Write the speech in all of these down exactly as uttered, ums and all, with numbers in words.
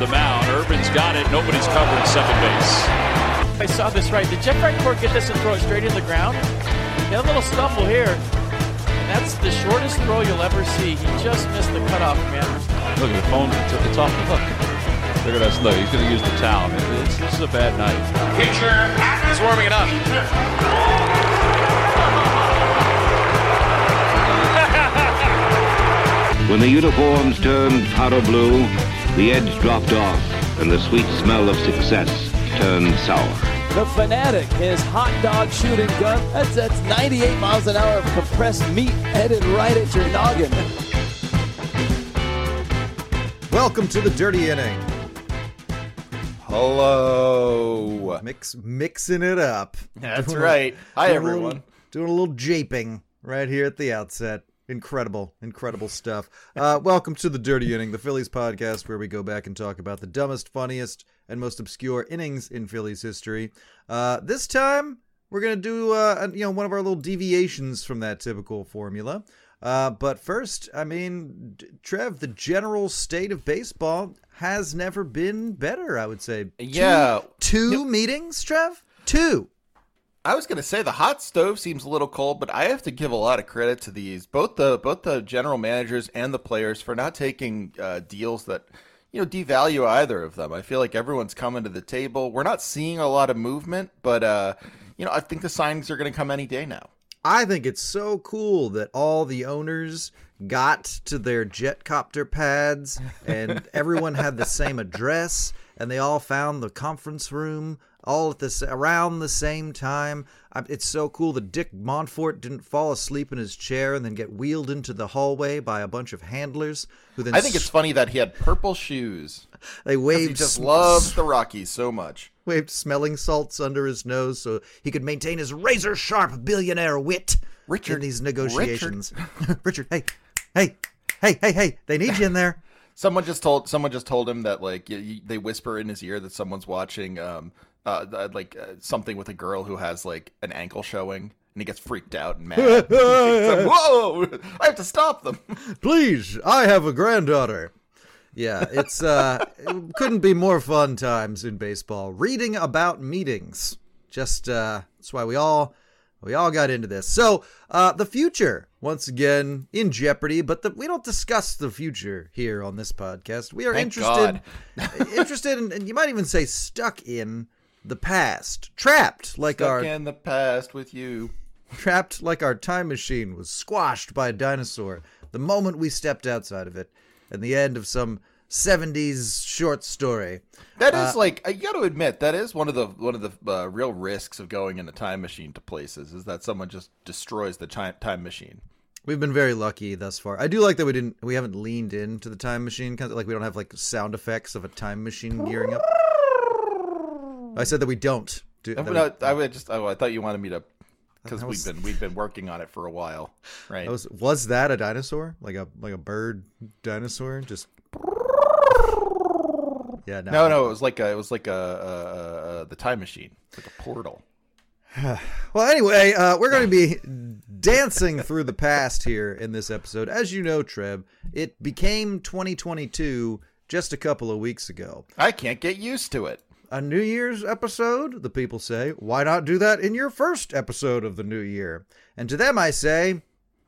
the mound. Urban's got it. Nobody's covering second base. I saw this right. Did Jeff Francoeur get this and throw it straight in the ground? He had a little stumble here. And that's the shortest throw you'll ever see. He just missed the cutoff, man. Look at the phone. It's, it's off the hook. Look at us. Look, he's going to use the towel. It's, this is a bad night. Pitcher is warming it up. When the uniforms turned powder blue, the edge dropped off, and the sweet smell of success turned sour. The Fanatic, his hot dog shooting gun, that's, that's ninety-eight miles an hour of compressed meat headed right at your noggin. Welcome to the Dirty Inning. Hello. Mix, mixing it up. That's doing right. A, Hi, doing everyone. A little, doing a little japing right here at the outset. Incredible, incredible stuff. Uh, welcome to the Dirty Inning, the Phillies podcast where we go back and talk about the dumbest, funniest, and most obscure innings in Phillies history. Uh, this time, we're going to do uh, you know one of our little deviations from that typical formula. Uh, but first, I mean, Trev, the general state of baseball has never been better, I would say. Yeah. Two, two no. meetings, Trev? Two. I was going to say the hot stove seems a little cold, but I have to give a lot of credit to these, both the both the general managers and the players, for not taking uh, deals that, you know, devalue either of them. I feel like everyone's coming to the table. We're not seeing a lot of movement, but, uh, you know, I think the signings are going to come any day now. I think it's so cool that all the owners got to their jet copter pads and everyone had the same address and they all found the conference room all at this around the same time. It's so cool that Dick Montfort didn't fall asleep in his chair and then get wheeled into the hallway by a bunch of handlers who then I think it's funny that he had purple shoes. They waved. He just loves the Rockies so much. Waved smelling salts under his nose so he could maintain his razor-sharp billionaire wit Richard, in these negotiations. Richard, Richard hey, hey, hey, hey, hey, they need you in there. Someone just told someone just told him that, like, you, you, they whisper in his ear that someone's watching um uh, like uh, something with a girl who has like an ankle showing, and he gets freaked out and mad. Like, whoa! I have to stop them. Please, I have a granddaughter. Yeah, it's uh, it couldn't be more fun times in baseball. Reading about meetings, just uh, that's why we all we all got into this. So uh, the future once again in jeopardy, but the, we don't discuss the future here on this podcast. We are Thank interested, God. interested, in, and you might even say stuck in the past, trapped like Stuck our in the past with you. trapped like our time machine was squashed by a dinosaur the moment we stepped outside of it, and the end of some seventies short story. That is uh, like, you got to admit, that is one of the one of the uh, real risks of going in a time machine to places, is that someone just destroys the time time machine. We've been very lucky thus far. I do like that we didn't we haven't leaned into the time machine, kind of like we don't have like sound effects of a time machine gearing up. I said that we don't do. I, that no, we, I would just oh, I thought you wanted me to, because That we've was- been we've been working on it for a while, right? that was was that a dinosaur? Like a like a bird dinosaur? Just yeah. No, no, no, it was like a it was like a, a, a, a the time machine, like a portal. Well, anyway, uh, we're going to be dancing through the past here in this episode. As you know, Trev, it became twenty twenty-two just a couple of weeks ago. I can't get used to it. A New Year's episode, the people say. Why not do that in your first episode of the new year? And to them I say,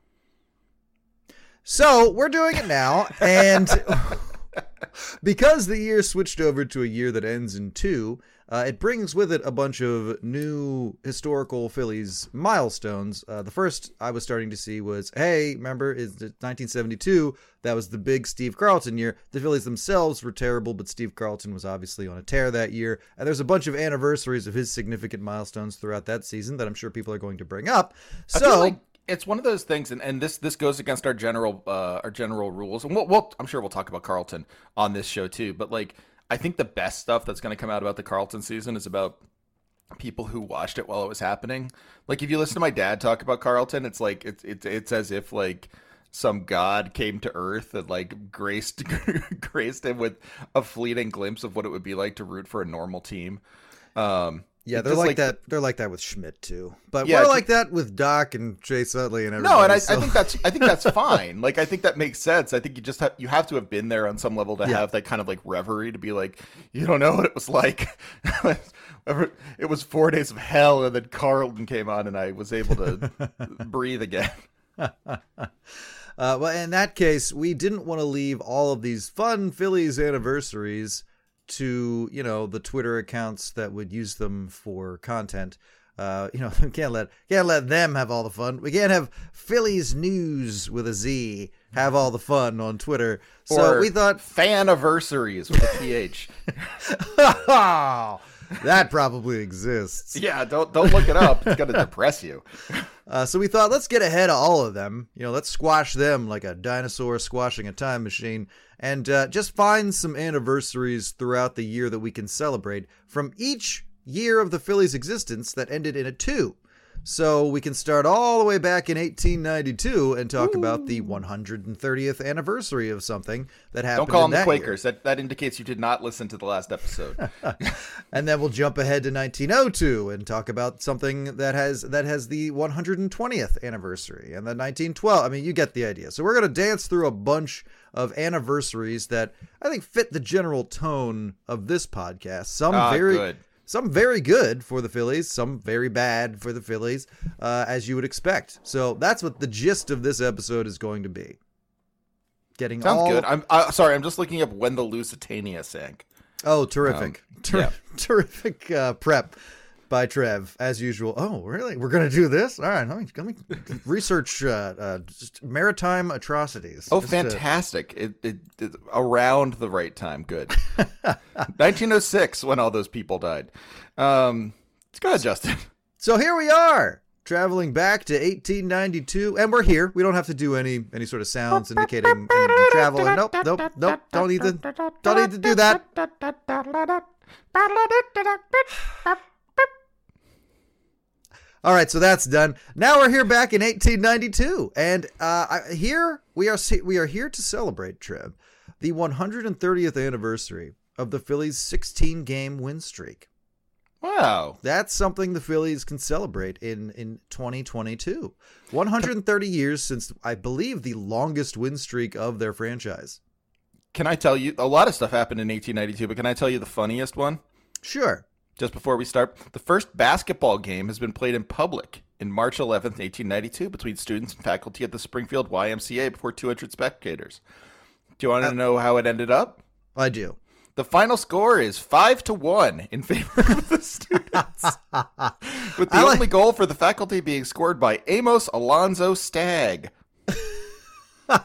so we're doing it now, and because the year switched over to a year that ends in two, uh, it brings with it a bunch of new historical Phillies milestones. Uh, the first I was starting to see was, hey, remember, is nineteen seventy-two. That was the big Steve Carlton year. The Phillies themselves were terrible, but Steve Carlton was obviously on a tear that year. And there's a bunch of anniversaries of his significant milestones throughout that season that I'm sure people are going to bring up. So, I feel like it's one of those things, and, and this this goes against our general uh, our general rules. And we'll, we'll, I'm sure we'll talk about Carlton on this show too. But like, I think the best stuff that's going to come out about the Carlton season is about people who watched it while it was happening. Like, if you listen to my dad talk about Carlton, it's like it's it's it's as if like some god came to earth and like graced graced him with a fleeting glimpse of what it would be like to root for a normal team. Um, Yeah, they're Because, like, like, that. They're like that with Schmidt too, but Yeah, we're ju- like that with Doc and Chase Utley and everybody. No, and I, so- I think that's I think that's fine. Like I think that makes sense. I think you just have you have to have been there on some level to Yeah. have that kind of like reverie to be like, you don't know what it was like. It was four days of hell, and then Carlton came on, and I was able to breathe again. Uh, well, in that case, we didn't want to leave all of these fun Phillies anniversaries to, you know, the Twitter accounts that would use them for content. Uh, you know, we can't let can't let them have all the fun. We can't have Phillies News with a Z have all the fun on Twitter. So Or we thought, fan-anniversaries with a P H. oh, that probably exists. Yeah, don't don't look it up. It's gonna depress you. Uh, so we thought, let's get ahead of all of them. You know, let's squash them like a dinosaur squashing a time machine, and uh, just find some anniversaries throughout the year that we can celebrate from each year of the Phillies' existence that ended in a two. So we can start all the way back in eighteen ninety-two and talk Ooh. about the one hundred thirtieth anniversary of something that happened. Don't call in them the that Quakers. year. That that indicates you did not listen to the last episode. And then we'll jump ahead to nineteen oh two and talk about something that has that has the one hundred twentieth anniversary, and then nineteen twelve. I mean, you get the idea. So we're going to dance through a bunch of anniversaries that I think fit the general tone of this podcast. Some Ah, very good. Some very good for the Phillies, some very bad for the Phillies, uh, as you would expect. So that's what the gist of this episode is going to be. Getting Sounds all... good. I'm uh, sorry. I'm just looking up when the Lusitania sank. Oh, terrific. Um, Ter- yeah. Terrific uh, prep by Trev, as usual. Oh, really? We're going to do this? All right, let me, let me research uh, uh, just maritime atrocities. Oh, Just, fantastic. It, it, it around the right time. Good. nineteen oh six when all those people died. Um, go ahead, Justin. So here we are, traveling back to eighteen ninety-two, and we're here. We don't have to do any any sort of sounds indicating any travel. And nope, nope, nope. Don't need to, don't need to do that. All right, so that's done. Now we're here back in eighteen ninety-two, and uh, I, here we are. We are here to celebrate, Trev, the one hundred thirtieth anniversary of the Phillies' sixteen-game win streak. Wow. That's something the Phillies can celebrate in, in twenty twenty-two. one hundred thirty years since, I believe, the longest win streak of their franchise. Can I tell you, a lot of stuff happened in eighteen ninety-two, but can I tell you the funniest one? Sure. Just before we start, the first basketball game has been played in public in March eleventh, eighteen ninety-two, between students and faculty at the Springfield Y M C A before two hundred spectators. Do you want to uh, know how it ended up? I do. The final score is five to one in favor of the students, with the I like- only goal for the faculty being scored by Amos Alonzo Stagg. uh,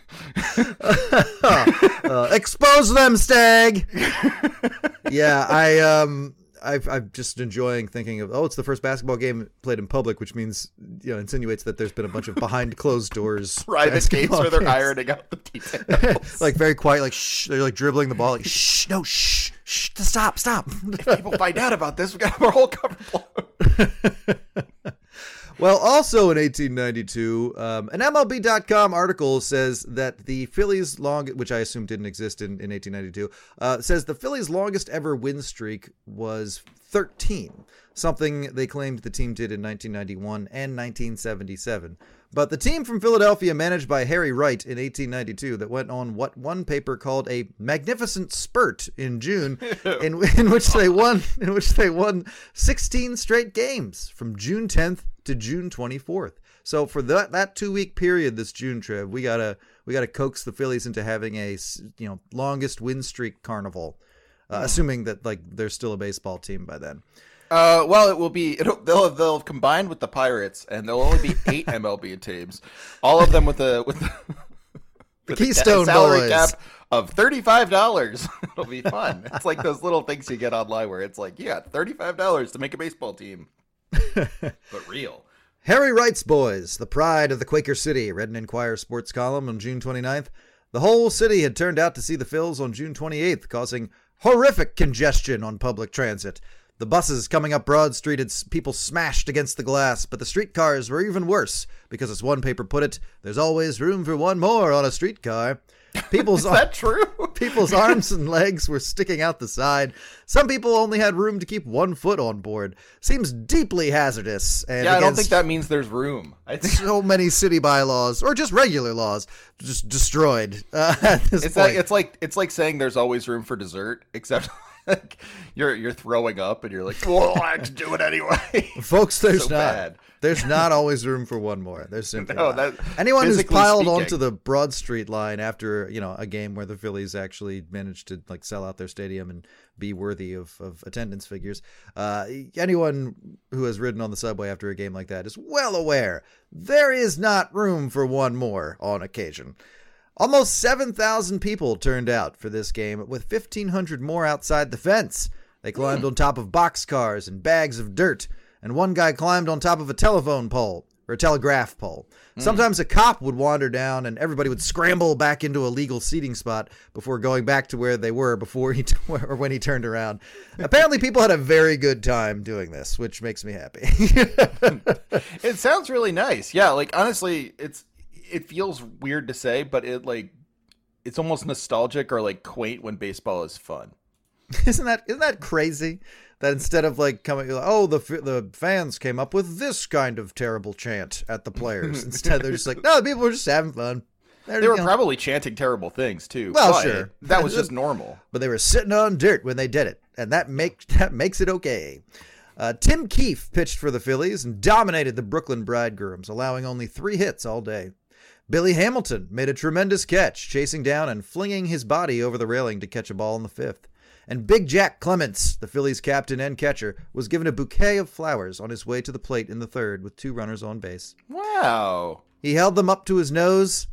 expose them, Stag. Yeah, I um, I've, I'm just enjoying thinking of, oh, it's the first basketball game played in public, which means, you know, insinuates that there's been a bunch of behind closed doors Private games basketball where they're games. ironing out the details. Like very quiet, like shh, they're like dribbling the ball, like shh, no, shh, shh, stop, stop. If people find out about this, we got our whole cover blown. Well, also in eighteen ninety-two, um, an M L B dot com article says that the Phillies' long, which I assume didn't exist in, in eighteen ninety-two, uh, says the Phillies' longest ever win streak was thirteen, something they claimed the team did in nineteen ninety-one and nineteen seventy-seven. But the team from Philadelphia, managed by Harry Wright in eighteen ninety-two, that went on what one paper called a magnificent spurt in June, in, in which they won, in which they won sixteen straight games from June tenth to June twenty-fourth. So for that that two week period, this June, Trev, we gotta we gotta coax the Phillies into having a you know longest win streak carnival, uh, assuming that like they're still a baseball team by then. Uh, well, it will be. It'll, they'll they'll have combined with the Pirates, and there'll only be eight M L B teams, all of them with a with the, with Keystone a salary Boys. cap of thirty five dollars. It'll be fun. It's like those little things you get online where it's like, yeah, thirty five dollars to make a baseball team, but real. Harry Wright's boys, the pride of the Quaker City, read an Enquirer sports column on June twenty-ninth. The whole city had turned out to see the Phils on June twenty-eighth, causing horrific congestion on public transit. The buses coming up Broad Street had people smashed against the glass, but the streetcars were even worse because, as one paper put it, there's always room for one more on a streetcar. People's Is that true? People's arms and legs were sticking out the side. Some people only had room to keep one foot on board. Seems deeply hazardous. And yeah, I don't think that means there's room. I think so many city bylaws, or just regular laws, just destroyed. Uh, at this it's point. like it's like it's like saying there's always room for dessert, except like you're you're throwing up and you're like, well, I have to do it anyway. Folks, there's So not. bad. There's not always room for one more. There's simply No, not. that- Anyone who's physically piled speaking. onto the Broad Street line after, you know, a game where the Phillies actually managed to like sell out their stadium and be worthy of, of attendance figures. Uh, anyone who has ridden on the subway after a game like that is well aware there is not room for one more on occasion. Almost seven thousand people turned out for this game, with fifteen hundred more outside the fence. They climbed on top of boxcars and bags of dirt, and one guy climbed on top of a telephone pole, or a telegraph pole. Sometimes a cop would wander down, and everybody would scramble back into a legal seating spot before going back to where they were before he t- or when he turned around. Apparently, people had a very good time doing this, which makes me happy. It sounds really nice. Yeah, like honestly, it's it feels weird to say, but it like it's almost nostalgic or like quaint when baseball is fun. Isn't that isn't that crazy? That instead of like coming, oh, the the fans came up with this kind of terrible chant at the players. Instead, they're just like, no, the people were just having fun. They're, They were you know, probably chanting terrible things too. Well, but sure. that was just normal. but they were sitting on dirt when they did it, and that make that makes it okay. Uh, Tim Keefe pitched for the Phillies and dominated the Brooklyn Bridegrooms, allowing only three hits all day. Billy Hamilton made a tremendous catch, chasing down and flinging his body over the railing to catch a ball in the fifth. And Big Jack Clements, the Phillies' captain and catcher, was given a bouquet of flowers on his way to the plate in the third with two runners on base. Wow. He held them up to his nose.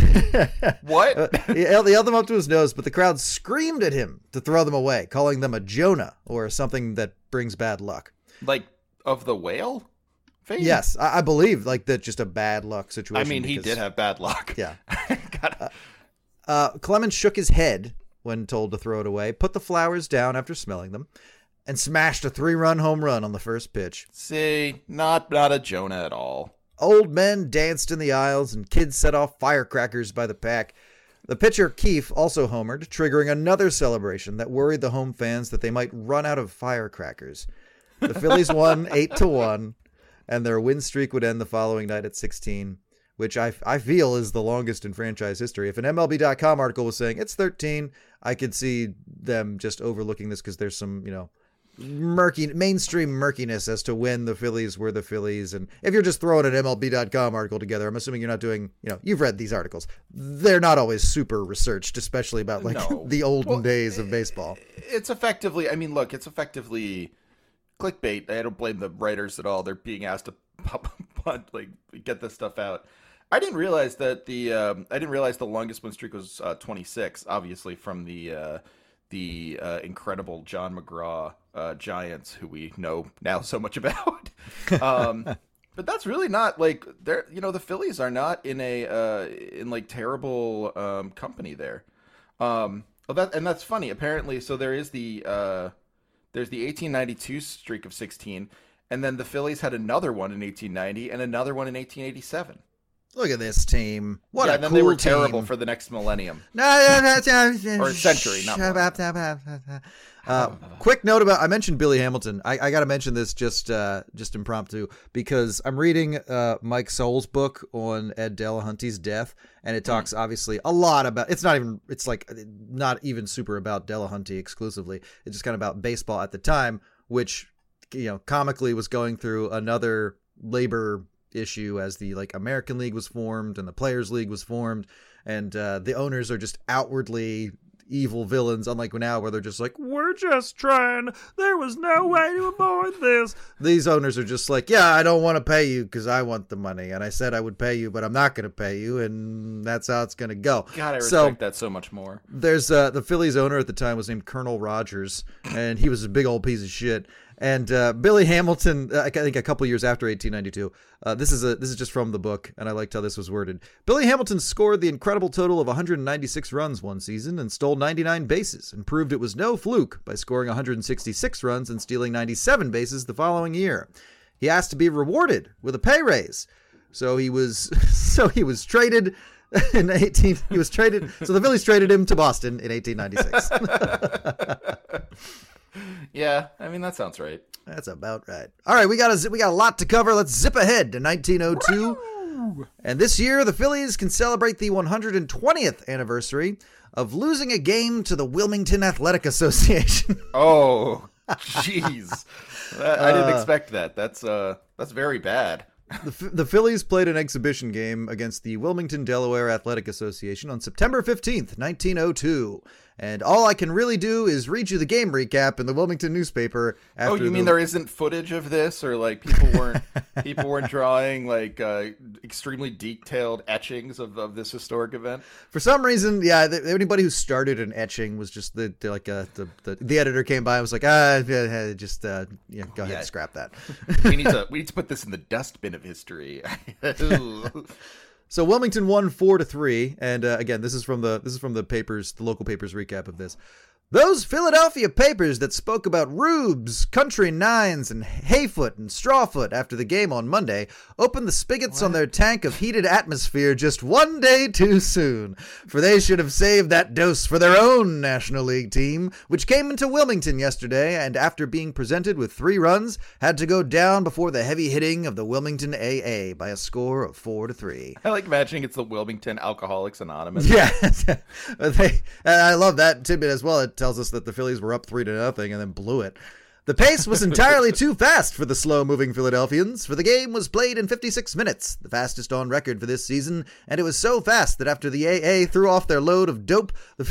What? Uh, he, held, he held them up to his nose, but the crowd screamed at him to throw them away, calling them a Jonah or something that brings bad luck. Like of the whale? Fame? Yes, I, I believe like that's just a bad luck situation. I mean, he because- did have bad luck. Yeah. Gotta- Uh, Clemens shook his head when told to throw it away, put the flowers down after smelling them, and smashed a three-run home run on the first pitch. See, not not a Jonah at all. Old men danced in the aisles, and kids set off firecrackers by the pack. The pitcher, Keefe, also homered, triggering another celebration that worried the home fans that they might run out of firecrackers. The Phillies won eight to one, and their win streak would end the following night at sixteen. Which I, I feel is the longest in franchise history. If an M L B dot com article was saying it's thirteen, I could see them just overlooking this because there's some, you know, murky mainstream murkiness as to when the Phillies were the Phillies. And if you're just throwing an M L B dot com article together, I'm assuming you're not doing, you know, you've read these articles. They're not always super researched, especially about like No. the olden Well, days of baseball. It's effectively, I mean, look, it's effectively clickbait. I don't blame the writers at all. They're being asked to pop, pop, like get this stuff out. I didn't realize that the um, I didn't realize the longest win streak was uh, twenty-six. Obviously, from the uh, the uh, incredible John McGraw uh, Giants, who we know now so much about. um, but that's really not like they're you know the Phillies are not in a uh, in like terrible um, company there. Um, well, that and that's funny. Apparently, so there is the uh, there's the eighteen ninety-two streak of sixteen, and then the Phillies had another one in eighteen ninety and another one in eighteen eighty-seven. Look at this team. What yeah, a and then cool they were team. terrible for the next millennium. No, no, no, no, Or century, not uh, quick note about I mentioned Billy Hamilton. I, I got to mention this just uh, just impromptu because I'm reading uh, Mike Soul's book on Ed Delahunty's death, and it talks obviously a lot about. It's not even. It's like not even super about Delahunty exclusively. It's just kind of about baseball at the time, which you know comically was going through another labor issue as the like American League was formed and the Players League was formed, and uh, the owners are just outwardly evil villains, unlike now where they're just like, we're just trying, there was no way to avoid this. These owners are just like, yeah, I don't want to pay you because I want the money, and I said I would pay you, but I'm not going to pay you, and that's how it's going to go. God, I respect so, that so much more. There's uh, the Phillies owner at the time was named Colonel Rogers, and he was a big old piece of shit. And uh, Billy Hamilton, uh, I think a couple years after eighteen ninety-two, uh, this is a this is just from the book, and I liked how this was worded. Billy Hamilton scored the incredible total of one hundred ninety-six runs one season and stole ninety-nine bases, and proved it was no fluke by scoring one hundred sixty-six runs and stealing ninety-seven bases the following year. He asked to be rewarded with a pay raise, so he was so he was traded in eighteen. He was traded. So the Phillies traded him to Boston in eighteen ninety-six. Yeah, I mean, that sounds right. That's about right. All right, we got a we got a lot to cover. Let's zip ahead to nineteen oh two. And this year, the Phillies can celebrate the one hundred twentieth anniversary of losing a game to the Wilmington Athletic Association. Oh, jeez. I didn't expect that. That's uh, that's very bad. The, the Phillies played an exhibition game against the Wilmington, Delaware Athletic Association on September fifteenth, nineteen oh two. And all I can really do is read you the game recap in the Wilmington newspaper. After oh, you the... mean there isn't footage of this, or like people weren't people weren't drawing like uh, extremely detailed etchings of, of this historic event? For some reason, yeah, the, anybody who started an etching was just the, the like uh, the, the the editor came by and was like, ah, yeah, just uh, yeah, go ahead Yeah. and scrap that. we need to we need to put this in the dustbin of history. So Wilmington won four to three, and uh, again, this is from the this is from the papers, the local papers recap of this. Those Philadelphia papers that spoke about rubes, country nines, and hayfoot and strawfoot after the game on Monday opened the spigots what? on their tank of heated atmosphere just one day too soon, for they should have saved that dose for their own National League team, which came into Wilmington yesterday and after being presented with three runs, had to go down before the heavy hitting of the Wilmington A A by a score of four to three. I like imagining it's the Wilmington Alcoholics Anonymous. Yeah, they, and I love that tidbit as well. It tells us that the Phillies were up three to nothing and then blew it. The pace was entirely too fast for the slow-moving Philadelphians, for the game was played in fifty-six minutes, the fastest on record for this season, and it was so fast that after the A A threw off their load of dope, the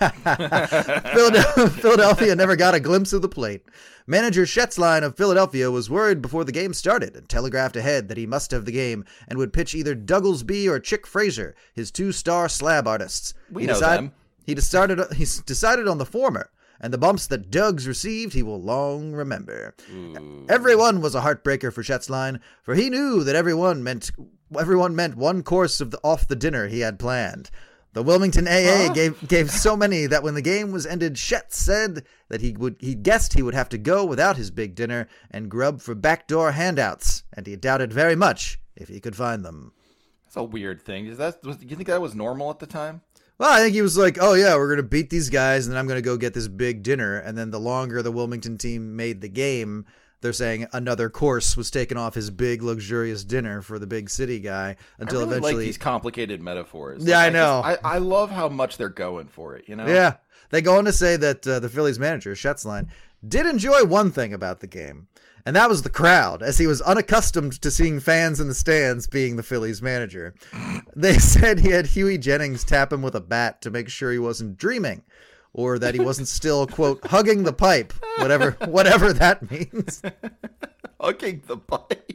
Phil- Philadelphia never got a glimpse of the plate. Manager Schätzlein of Philadelphia was worried before the game started and telegraphed ahead that he must have the game and would pitch either Dugglesby or Chick Frazier, his two-star slab artists. We he know decide- them. He decided, he decided on the former, and the bumps that Duggs received he will long remember. Ooh. Everyone was a heartbreaker for Schätzlein, for he knew that everyone meant everyone meant one course of the, off the dinner he had planned. The Wilmington A A huh? gave gave so many that when the game was ended, Schetz said that he would he guessed he would have to go without his big dinner and grub for backdoor handouts, and he doubted very much if he could find them. That's a weird thing. Is that was, do you think that was normal at the time? Well, I think he was like, oh, yeah, we're going to beat these guys, and then I'm going to go get this big dinner. And then the longer the Wilmington team made the game, they're saying another course was taken off his big, luxurious dinner for the big city guy until I really eventually. like these complicated metaphors. Yeah, like, I know. I, just, I, I love how much they're going for it, you know? Yeah. They go on to say that uh, the Phillies manager, Schätzlein, did enjoy one thing about the game. And that was the crowd, as he was unaccustomed to seeing fans in the stands being the Phillies manager. They said he had Huey Jennings tap him with a bat to make sure he wasn't dreaming, or that he wasn't still, quote, hugging the pipe, whatever whatever that means. Hugging the pipe.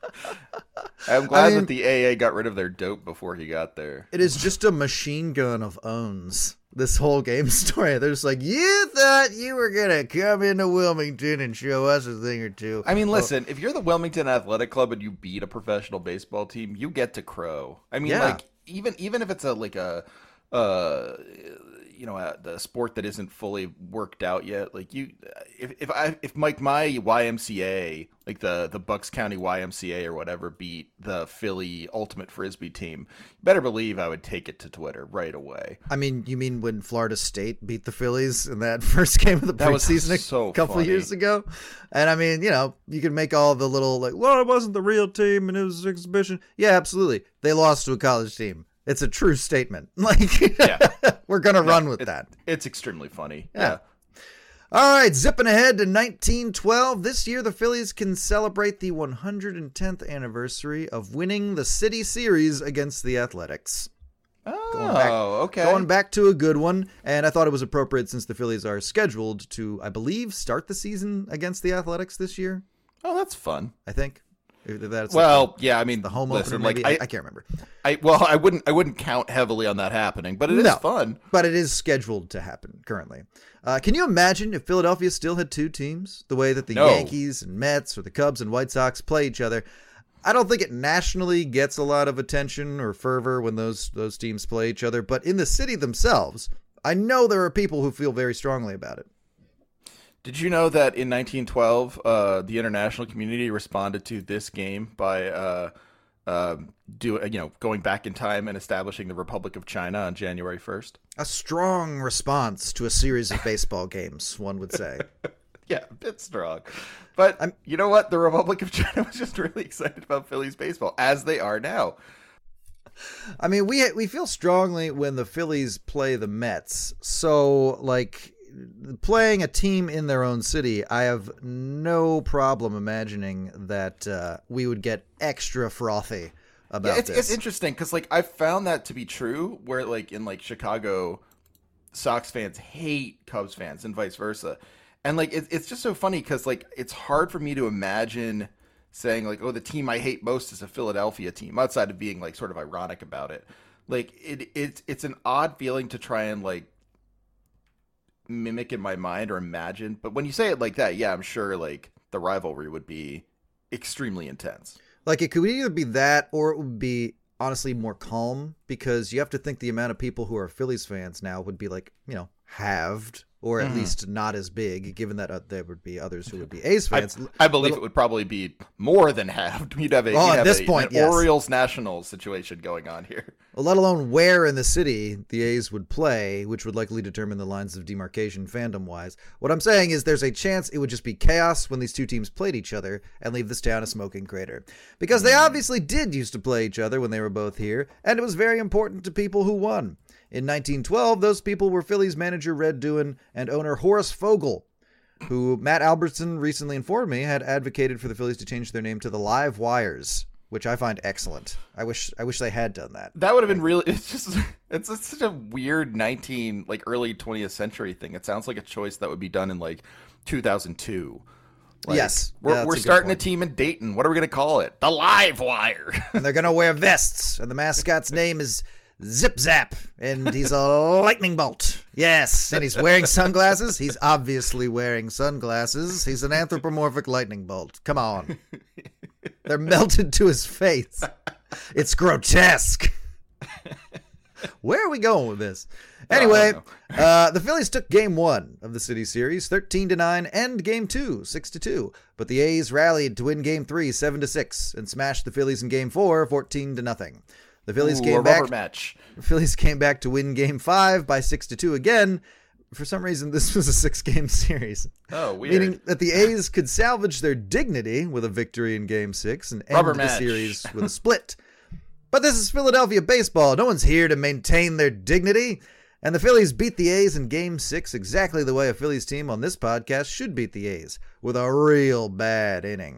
I'm glad I mean, that the A A got rid of their dope before he got there. It is just a machine gun of owns. This whole game story. They're just like, you thought you were going to come into Wilmington and show us a thing or two. I mean, listen, oh. if you're the Wilmington Athletic Club and you beat a professional baseball team, you get to crow. I mean, yeah. like, even even if it's a like a, uh, you know, a, the sport that isn't fully worked out yet, like you, if if I if like my Y M C A, like the the Bucks County Y M C A or whatever, beat the Philly Ultimate Frisbee team, you better believe I would take it to Twitter right away. I mean, you mean when Florida State beat the Phillies in that first game of the preseason so a couple funny. of years ago? And I mean, you know, you can make all the little like, well, it wasn't the real team and it was an exhibition. Yeah, absolutely. They lost to a college team. It's a true statement. Like, yeah. We're going to yeah, run with it, that. It's extremely funny. Yeah. yeah. All right, zipping ahead to nineteen twelve. This year, the Phillies can celebrate the one hundred tenth anniversary of winning the City Series against the Athletics. Oh, going back, okay. Going back to a good one, and I thought it was appropriate since the Phillies are scheduled to, I believe, start the season against the Athletics this year. Oh, that's fun. I think. If that's well, like the, yeah, I mean the home listen, opener. like, Maybe I, I, I can't remember. I well, I wouldn't I wouldn't count heavily on that happening, but it is No, fun. But it is scheduled to happen currently. Uh, can you imagine if Philadelphia still had two teams, the way that the No. Yankees and Mets or the Cubs and White Sox play each other? I don't think it nationally gets a lot of attention or fervor when those those teams play each other, but in the city themselves, I know there are people who feel very strongly about it. Did you know that in nineteen twelve, uh, the international community responded to this game by uh, uh, do you know going back in time and establishing the Republic of China on January first? A strong response to a series of baseball games, one would say. Yeah, a bit strong. But I'm, you know what? The Republic of China was just really excited about Phillies baseball, as they are now. I mean, we we feel strongly when the Phillies play the Mets. So, like, playing a team in their own city, I have no problem imagining that uh, we would get extra frothy about Yeah, it's, this. it's interesting because, like, I've found that to be true where, like, in, like, Chicago, Sox fans hate Cubs fans and vice versa. And, like, it, it's just so funny because, like, it's hard for me to imagine saying, like, oh, the team I hate most is a Philadelphia team, outside of being, like, sort of ironic about it. Like, it, it it's an odd feeling to try and, like, mimic in my mind or imagine. But when you say it like that, yeah, I'm sure, like, the rivalry would be extremely intense. Like, it could either be that or it would be, honestly, more calm, because you have to think the amount of people who are Phillies fans now would be, like, you know, halved. Or at mm. least not as big, given that uh, there would be others who would be A's fans. I, I believe Little... it would probably be more than halved. You'd have a, oh, you'd at have this a, point, an yes. Orioles Nationals situation going on here. Well, let alone where in the city the A's would play, which would likely determine the lines of demarcation fandom-wise. What I'm saying is there's a chance it would just be chaos when these two teams played each other and leave this town a smoking crater. Because they obviously did used to play each other when they were both here, and it was very important to people who won. In nineteen twelve, those people were Phillies manager Red Duin and owner Horace Fogel, who Matt Albertson recently informed me had advocated for the Phillies to change their name to the Live Wires, which I find excellent. I wish I wish they had done that. That would have been really. It's just it's, it's such a weird nineteen like early twentieth century thing. It sounds like a choice that would be done in like two thousand two. Like, yes, we're yeah, we're a starting a team in Dayton. What are we going to call it? The Live Wire. And they're going to wear vests, and the mascot's name is Zip Zap, and he's a lightning bolt. Yes, and he's wearing sunglasses. He's obviously wearing sunglasses. He's an anthropomorphic lightning bolt. Come on. They're melted to his face. It's grotesque. Where are we going with this? Anyway, uh, the Phillies took game one of the City Series, thirteen to nine, and game two, six to two. But the A's rallied to win game three, seven to six, and smashed the Phillies in game four, fourteen to nothing. The Phillies Ooh, came a back. rubber match. The Phillies came back to win Game Five by six to two again. For some reason, this was a six-game series. Oh, weird. Meaning that the A's could salvage their dignity with a victory in Game Six and end Rubber the match. series with a split. But this is Philadelphia baseball. No one's here to maintain their dignity. And the Phillies beat the A's in Game Six exactly the way a Phillies team on this podcast should beat the A's, with a real bad inning.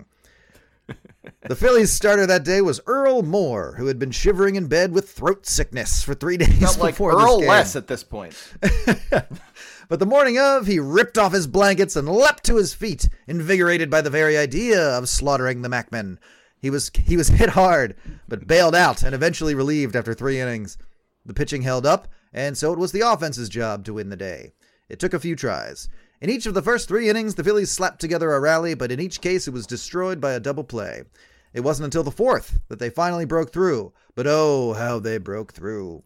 The Phillies starter that day was Earl Moore, who had been shivering in bed with throat sickness for three days Felt like before Earl this game. Less at this point. But the morning of, he ripped off his blankets and leapt to his feet, invigorated by the very idea of slaughtering the Macmen. He was he was hit hard, but bailed out and eventually relieved after three innings. The pitching held up, and so it was the offense's job to win the day. It took a few tries. In each of the first three innings, the Phillies slapped together a rally, but in each case it was destroyed by a double play. It wasn't until the fourth that they finally broke through, but oh, how they broke through.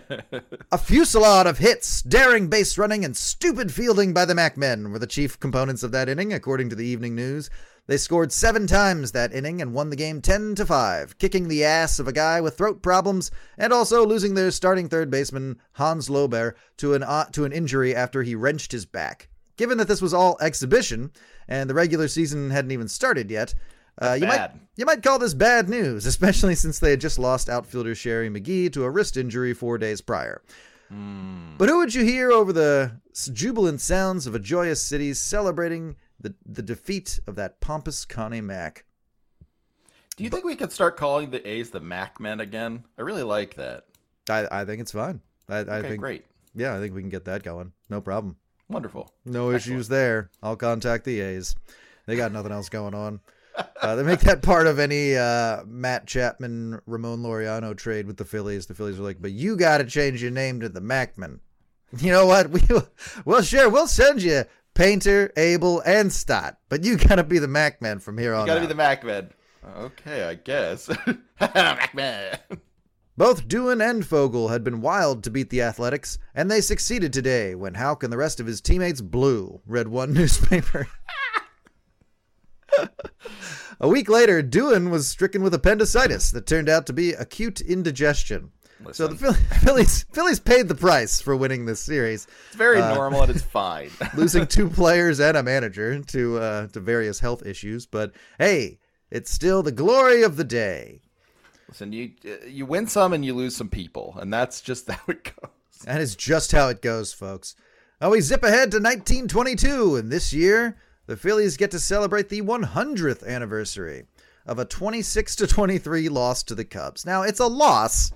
A fusillade of hits, daring base running, and stupid fielding by the Macmen were the chief components of that inning, according to the Evening News. They scored seven times that inning and won the game ten to five, kicking the ass of a guy with throat problems and also losing their starting third baseman, Hans Lober, to an, uh, to an injury after he wrenched his back. Given that this was all exhibition and the regular season hadn't even started yet, uh, you might you might call this bad news, especially since they had just lost outfielder Sherry McGee to a wrist injury four days prior. Mm. But who would you hear over the jubilant sounds of a joyous city celebrating the, the defeat of that pompous Connie Mack? Do you but, think we could start calling the A's the Mac Men again? I really like that. I, I think it's fine. I, okay, I think great. Yeah, I think we can get that going. No problem. Wonderful. No Excellent. issues there. I'll contact the A's. They got nothing else going on. Uh, they make that part of any uh, Matt Chapman, Ramon Laureano trade with the Phillies. The Phillies are like, but you got to change your name to the Macman. You know what? We, well, sure, we'll send you Painter, Abel, and Stott, but you got to be the Macman from here on You got to out. be the Macman. Okay, I guess. Macman. Both Doohan and Fogel had been wild to beat the Athletics, and they succeeded today when Houck and the rest of his teammates blew, read one newspaper. A week later, Doohan was stricken with appendicitis that turned out to be acute indigestion. Listen. So the Phillies, Phillies Phillies paid the price for winning this series. It's very Uh, normal and it's fine. Losing two players and a manager to uh, to various health issues, but hey, it's still the glory of the day. Listen, you you win some and you lose some people, and that's just how it goes. That is just how it goes, folks. Now we zip ahead to nineteen twenty-two, and this year, the Phillies get to celebrate the one hundredth anniversary of a twenty-six to twenty-three loss to the Cubs. Now, it's a loss,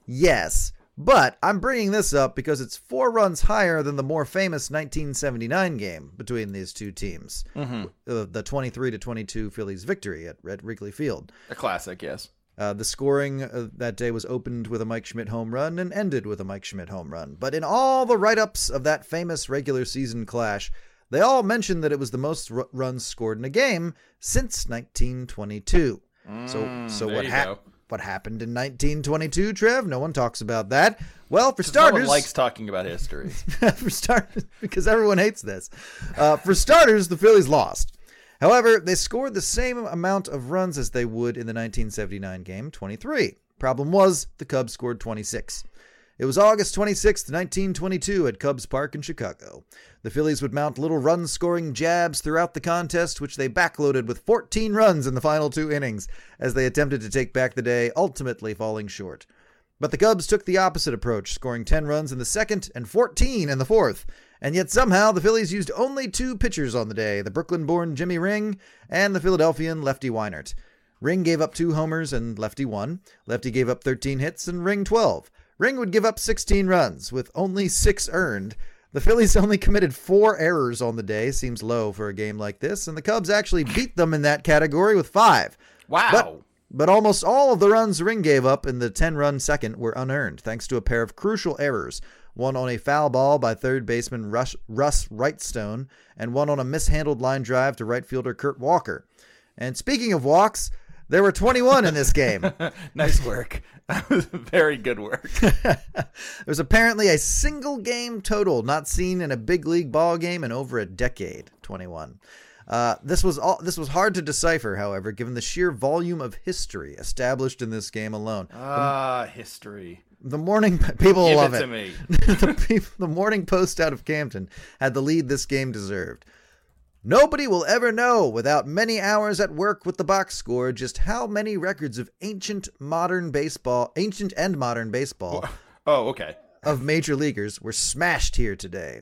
yes, but I'm bringing this up because it's four runs higher than the more famous nineteen seventy-nine game between these two teams. Mm-hmm. Uh, the twenty-three to twenty-two Phillies victory at, at Wrigley Field. A classic, yes. Uh, the scoring uh, that day was opened with a Mike Schmidt home run and ended with a Mike Schmidt home run. But in all the write-ups of that famous regular season clash, they all mentioned that it was the most r- runs scored in a game since nineteen twenty-two. Mm, so so there what you happened? go. What happened in nineteen twenty-two, Trev? No one talks about that. Well, for No starters, one likes talking about history. for starters, because everyone hates this. Uh, for starters, the Phillies lost. However, they scored the same amount of runs as they would in the nineteen seventy-nine game, twenty-three. Problem was, the Cubs scored twenty-six. It was August twenty-sixth, nineteen twenty-two at Cubs Park in Chicago. The Phillies would mount little run-scoring jabs throughout the contest, which they backloaded with fourteen runs in the final two innings as they attempted to take back the day, ultimately falling short. But the Cubs took the opposite approach, scoring ten runs in the second and fourteen in the fourth. And yet somehow the Phillies used only two pitchers on the day, the Brooklyn-born Jimmy Ring and the Philadelphian Lefty Weinert. Ring gave up two homers and Lefty one. Lefty gave up thirteen hits and Ring twelve. Ring would give up sixteen runs, with only six earned. The Phillies only committed four errors on the day, seems low for a game like this, and the Cubs actually beat them in that category with five. Wow. But, but almost all of the runs Ring gave up in the ten-run second were unearned, thanks to a pair of crucial errors. One on a foul ball by third baseman Russ, Russ Wrightstone, and one on a mishandled line drive to right fielder Kurt Walker. And speaking of walks, there were twenty-one in this game. Nice work. That was very good work. There's apparently a single game total not seen in a big league ball game in over a decade. twenty-one. Uh, this was all. This was hard to decipher, however, given the sheer volume of history established in this game alone. Ah, history. The morning people Give love it it. to me. the, people, the Morning Post out of Camden had the lead this game deserved. Nobody will ever know, without many hours at work with the box score, just how many records of ancient modern baseball, ancient and modern baseball, Oh, okay. of major leaguers were smashed here today.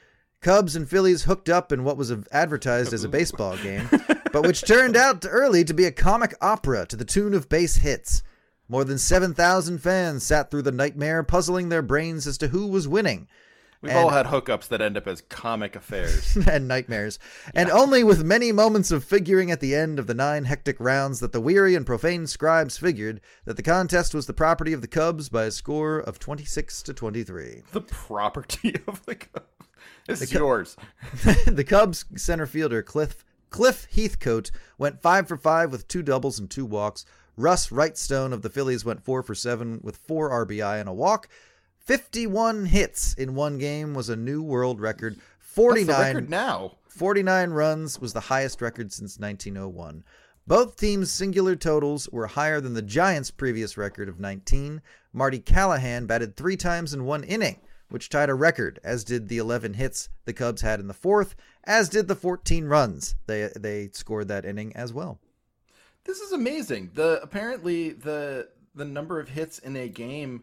Cubs and Phillies hooked up in what was advertised as a baseball game, but which turned out early to be a comic opera to the tune of base hits. More than seven thousand fans sat through the nightmare, puzzling their brains as to who was winning. We've And- all had hookups that end up as comic affairs. and nightmares. And only with many moments of figuring at the end of the nine hectic rounds that the weary and profane scribes figured that the contest was the property of the Cubs by a score of twenty-six to twenty-three. The property of the Cubs. This is Cu- yours. The Cubs center fielder Cliff Cliff Heathcote went five for five with two doubles and two walks. Russ Wrightstone of the Phillies went four for seven with four R B I and a walk. fifty-one hits in one game was a new world record. What's the forty-nine record now? forty-nine runs was the highest record since nineteen oh one. Both teams' singular totals were higher than the Giants' previous record of nineteen. Marty Callahan batted three times in one inning, which tied a record, as did the eleven hits the Cubs had in the fourth, as did the fourteen runs they they scored that inning as well. This is amazing. The apparently the the number of hits in a game,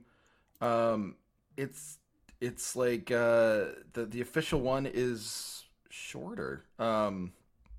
um, it's it's like uh, the the official one is shorter. Um,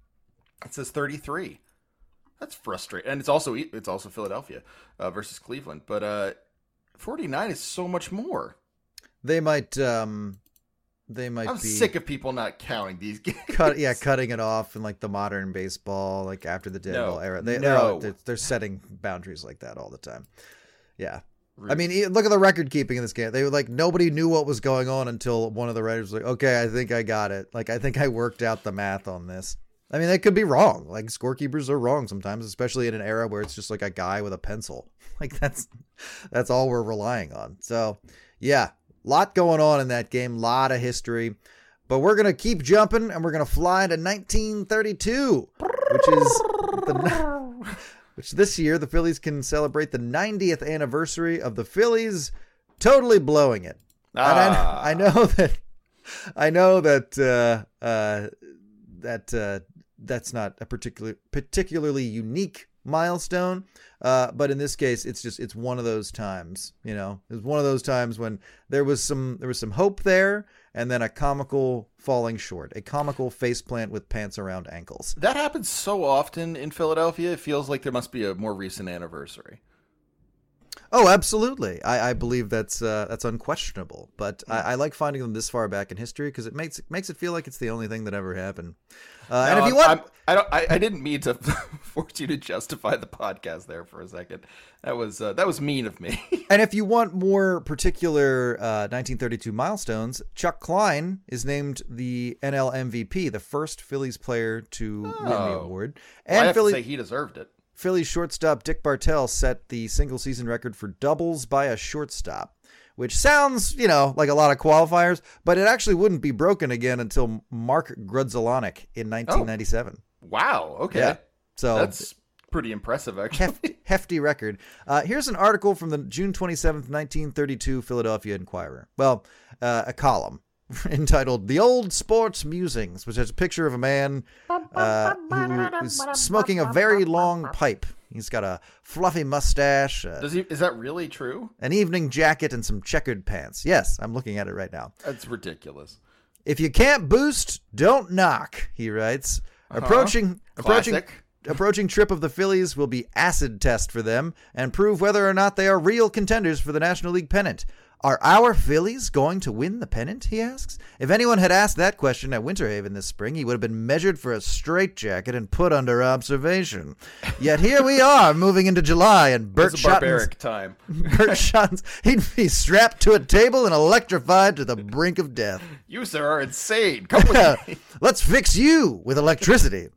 it says thirty-three. That's frustrating, and it's also it's also Philadelphia uh, versus Cleveland, but uh, forty-nine is so much more. They might um, they might I'm be sick of people not counting these games. cut, yeah, cutting it off in like the modern baseball, like after the dead No. ball era. They, No. they're, they're setting boundaries like that all the time. Yeah. I mean, e- look at the record keeping in this game. They were like, nobody knew what was going on until one of the writers was like, okay, I think I got it. Like, I think I worked out the math on this. I mean, they could be wrong. Like, scorekeepers are wrong sometimes, especially in an era where it's just like a guy with a pencil. Like, that's that's all we're relying on. So, yeah, lot going on in that game, lot of history. But we're going to keep jumping, and we're going to fly to nineteen thirty-two, which is the... which this year the Phillies can celebrate the ninetieth anniversary of the Phillies totally blowing it. Ah. And I, I know that I know that uh, uh, that uh, that's not a particular particularly unique milestone, uh, but in this case, it's just it's one of those times. You know, it's one of those times when there was some there was some hope there, and then a comical falling short, a comical faceplant with pants around ankles. That happens so often in Philadelphia. It feels like there must be a more recent anniversary. Oh, absolutely. I, I believe that's uh, that's unquestionable. But I, I like finding them this far back in history because it makes it makes it feel like it's the only thing that ever happened. Uh, No, and if you I'm- want, I'm- I don't. I, I didn't mean to force you to justify the podcast there for a second. That was uh, that was mean of me. and if you want more particular uh, nineteen thirty-two milestones, Chuck Klein is named the N L M V P, the first Phillies player to win the Oh. award. Well, I And have Philly, to say he deserved it. Phillies shortstop Dick Bartell set the single season record for doubles by a shortstop, which sounds, you know, like a lot of qualifiers, but it actually wouldn't be broken again until Mark Grudzelanek in nineteen ninety-seven. Wow. Okay. Yeah. So That's pretty impressive, actually. hefty, hefty record. Uh, here's an article from the June twenty-seventh, nineteen thirty-two Philadelphia Inquirer. Well, uh, a column entitled The Old Sports Musings, which has a picture of a man uh, who is smoking a very long pipe. He's got a fluffy mustache, uh, Does he? Is that really true? an evening jacket, and some checkered pants. Yes, I'm looking at it right now. That's ridiculous. If you can't boost, don't knock, he writes. Uh-huh. Approaching approaching Classic. approaching trip of the Phillies will be acid test for them and prove whether or not they are real contenders for the National League pennant. Are our Phillies going to win the pennant, he asks? If anyone had asked that question at Winter Haven this spring, he would have been measured for a straitjacket and put under observation. Yet here we are, moving into July, and Bert It's a Schotten's, barbaric time. Bert Schotten's, he'd be strapped to a table and electrified to the brink of death. You, sir, are insane. Come with me. Let's fix you with electricity.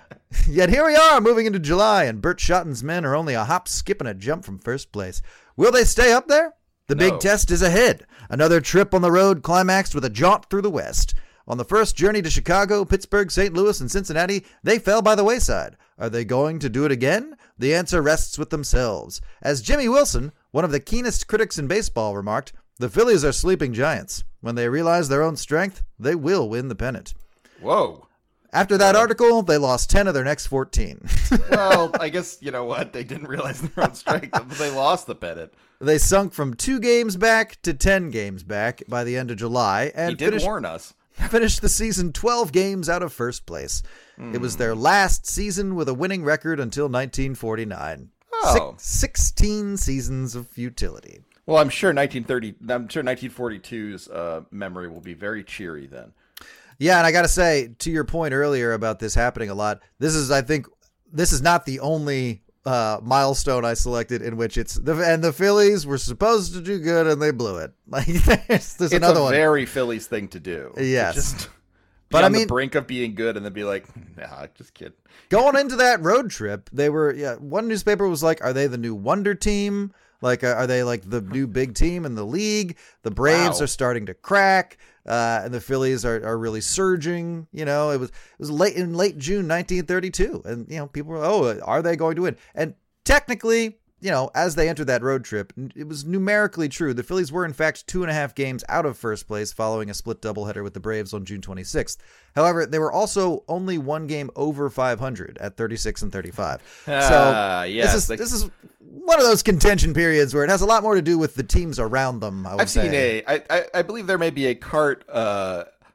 Yet here we are, moving into July, and Bert Schotten's men are only a hop, skip, and a jump from first place. Will they stay up there? The No. big test is ahead. Another trip on the road climaxed with a jaunt through the West. On the first journey to Chicago, Pittsburgh, Saint Louis, and Cincinnati, they fell by the wayside. Are they going to do it again? The answer rests with themselves. As Jimmy Wilson, one of the keenest critics in baseball, remarked, the Phillies are sleeping giants. When they realize their own strength, they will win the pennant. Whoa. After that article, they lost ten of their next fourteen. Well, I guess, you know what? They didn't realize their own strength, but they lost the pennant. They sunk from two games back to ten games back by the end of July and He did finished, warn us. finished the season twelve games out of first place. It was their last season with a winning record until nineteen forty-nine. Oh. Six, sixteen seasons of futility. Well, I'm sure nineteen thirty. I'm sure nineteen forty-two's uh, memory will be very cheery then. Yeah, and I got to say, to your point earlier about this happening a lot, this is, I think, this is not the only uh, milestone I selected in which it's, the and the Phillies were supposed to do good and they blew it. Like, there's, there's It's another a one. very Phillies thing to do. to Yes. just be But on I mean- the brink of being good and then be like, nah, just kidding. Going into that road trip, they were, yeah, one newspaper was like, are they the new wonder team? Like, uh, are they like the new big team in the league? The Braves Wow. are starting to crack, uh, and the Phillies are, are really surging. You know, it was it was late in late June nineteen thirty-two, and you know, people were, oh, are they going to win? And technically, you know, as they entered that road trip, it was numerically true. The Phillies were, in fact, two and a half games out of first place following a split doubleheader with the Braves on June twenty-sixth. However, they were also only one game over five hundred at thirty-six and thirty-five. Ah, so yes, this is they- this is one of those contention periods where it has a lot more to do with the teams around them. I would I've say. seen a. I, I I believe there may be a cart uh,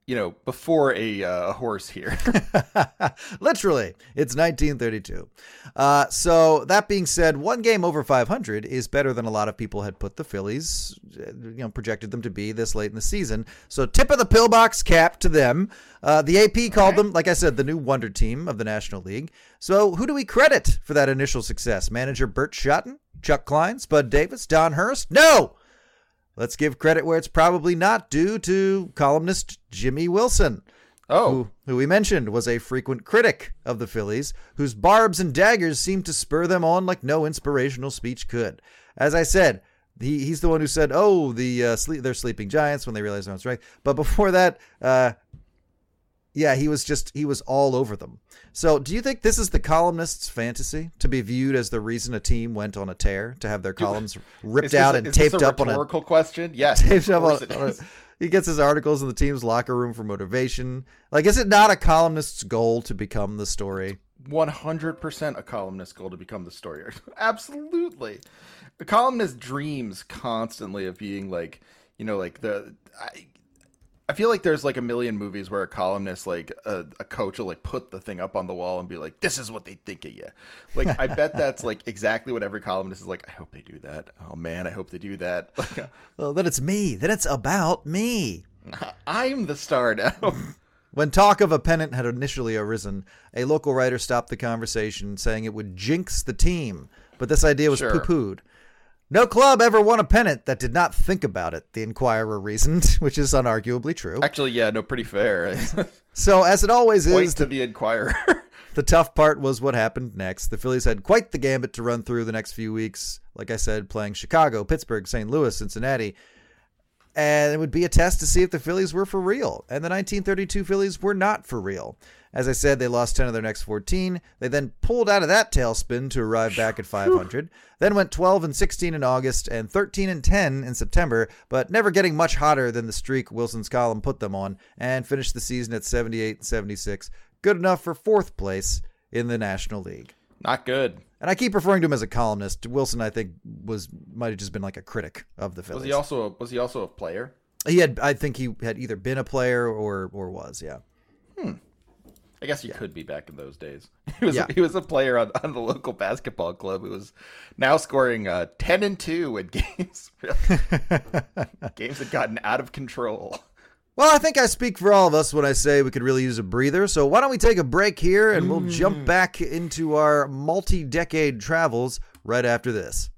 you know, before a uh, horse here. Literally, it's nineteen thirty-two. Uh, so that being said, one game over five hundred is better than a lot of people had put the Phillies, you know, projected them to be this late in the season. So tip of the pillbox cap to them. Uh, the A P called them, like I said, the new wonder team of the National League. So who do we credit for that initial success? Manager Bert Schotten, Chuck Klein, Spud Davis, Don Hurst? No! Let's give credit where it's probably not due to columnist Jimmy Wilson, Oh, who, who we mentioned was a frequent critic of the Phillies, whose barbs and daggers seemed to spur them on like no inspirational speech could. As I said, he, he's the one who said, oh, the uh, sleep, they're sleeping giants when they realized they're on strike. But before that, uh, yeah, he was just, he was all over them. So do you think this is the columnist's fantasy, to be viewed as the reason a team went on a tear, to have their columns ripped is this out a- and is this taped a up on a... rhetorical question? Yes. taped of up course on, it on a- is. he gets his articles in the team's locker room for motivation. Like, is it not a columnist's goal to become the story? one hundred percent a columnist's goal to become the story. Absolutely. The columnist dreams constantly of being like, you know, like the... I, I feel like there's like a million movies where a columnist, like a, a coach will like put the thing up on the wall and be like, this is what they think of you. Like, I bet that's like exactly what every columnist is like. I hope they do that. Oh man, I hope they do that. Like, Well, then it's me. Then it's about me. I'm the star now. When talk of a pennant had initially arisen, a local writer stopped the conversation, saying it would jinx the team. But this idea was Sure. poo-pooed. No club ever won a pennant that did not think about it, the Inquirer reasoned, which is unarguably true. Actually, yeah, no, pretty fair. So, as it always Point is, to the, the Inquirer. the tough part was what happened next. The Phillies had quite the gambit to run through the next few weeks, like I said, playing Chicago, Pittsburgh, Saint Louis, Cincinnati. And it would be a test to see if the Phillies were for real. And the nineteen thirty-two Phillies were not for real. As I said, they lost ten of their next fourteen. They then pulled out of that tailspin to arrive back at five hundred. Then went twelve and sixteen in August and thirteen and ten in September, but never getting much hotter than the streak Wilson's column put them on, and finished the season at seventy-eight and seventy-six. Good enough for fourth place in the National League. Not good. And I keep referring to him as a columnist. Wilson, I think, was might have just been like a critic of the Phillies. Was he also a, was he also a player? He had, I think, he had either been a player or or was, yeah. I guess he could be back in those days. He was Yeah. he was a player on, on the local basketball club who was now scoring uh, ten and two in games. Games had gotten out of control. Well, I think I speak for all of us when I say we could really use a breather. So why don't we take a break here and we'll jump back into our multi-decade travels right after this.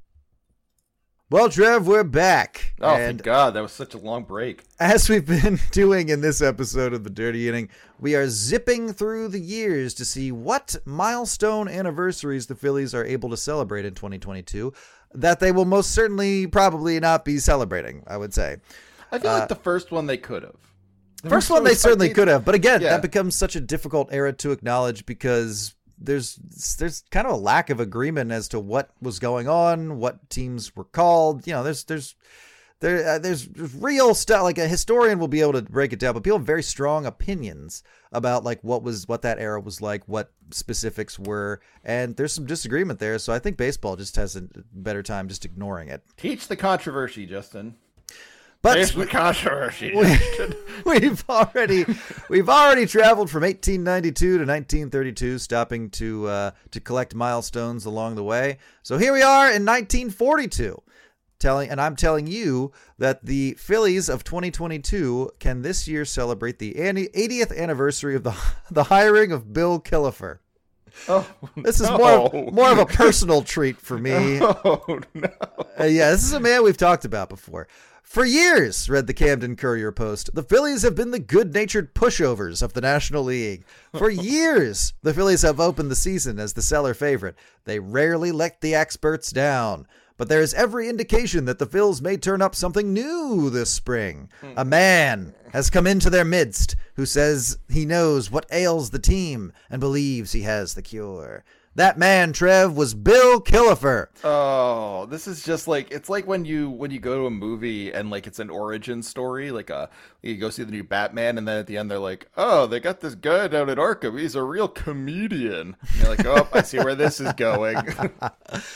Well, Trev, we're back. Oh, and thank God. That was such a long break. as we've been doing in this episode of The Dirty Inning, we are zipping through the years to see what milestone anniversaries the Phillies are able to celebrate in twenty twenty-two that they will most certainly probably not be celebrating, I would say. I feel like the first one they could have. The First one they was- certainly could have, but again, Yeah. that becomes such a difficult era to acknowledge because there's there's kind of a lack of agreement as to what was going on, what teams were called. You know, there's there's there uh, there's real stuff. Like a historian will be able to break it down, but people have very strong opinions about like what was what that era was like, what specifics were, and there's some disagreement there. So I think baseball just has a better time just ignoring it. Teach the controversy, Justin. But Teach the controversy. we've already we've already traveled from eighteen ninety-two to nineteen thirty-two, stopping to uh, to collect milestones along the way. So here we are in nineteen forty-two, telling and I'm telling you that the Phillies of twenty twenty-two can this year celebrate the eightieth anniversary of the the hiring of Bill Killefer. Oh, This is no. more of, more of a personal treat for me. Oh, no. Uh, yeah, this is a man we've talked about before. For years, read the Camden Courier Post, the Phillies have been the good-natured pushovers of the National League. For years, the Phillies have opened the season as the cellar favorite. They rarely let the experts down. But there is every indication that the Phils may turn up something new this spring. A man has come into their midst who says he knows what ails the team and believes he has the cure. That man, Trev, was Bill Killefer. Oh, this is just like it's like when you when you go to a movie and like it's an origin story, like a you go see the new Batman, and then at the end they're like, "Oh, they got this guy down at Arkham. He's a real comedian." And you're like, "Oh, I see where this is going."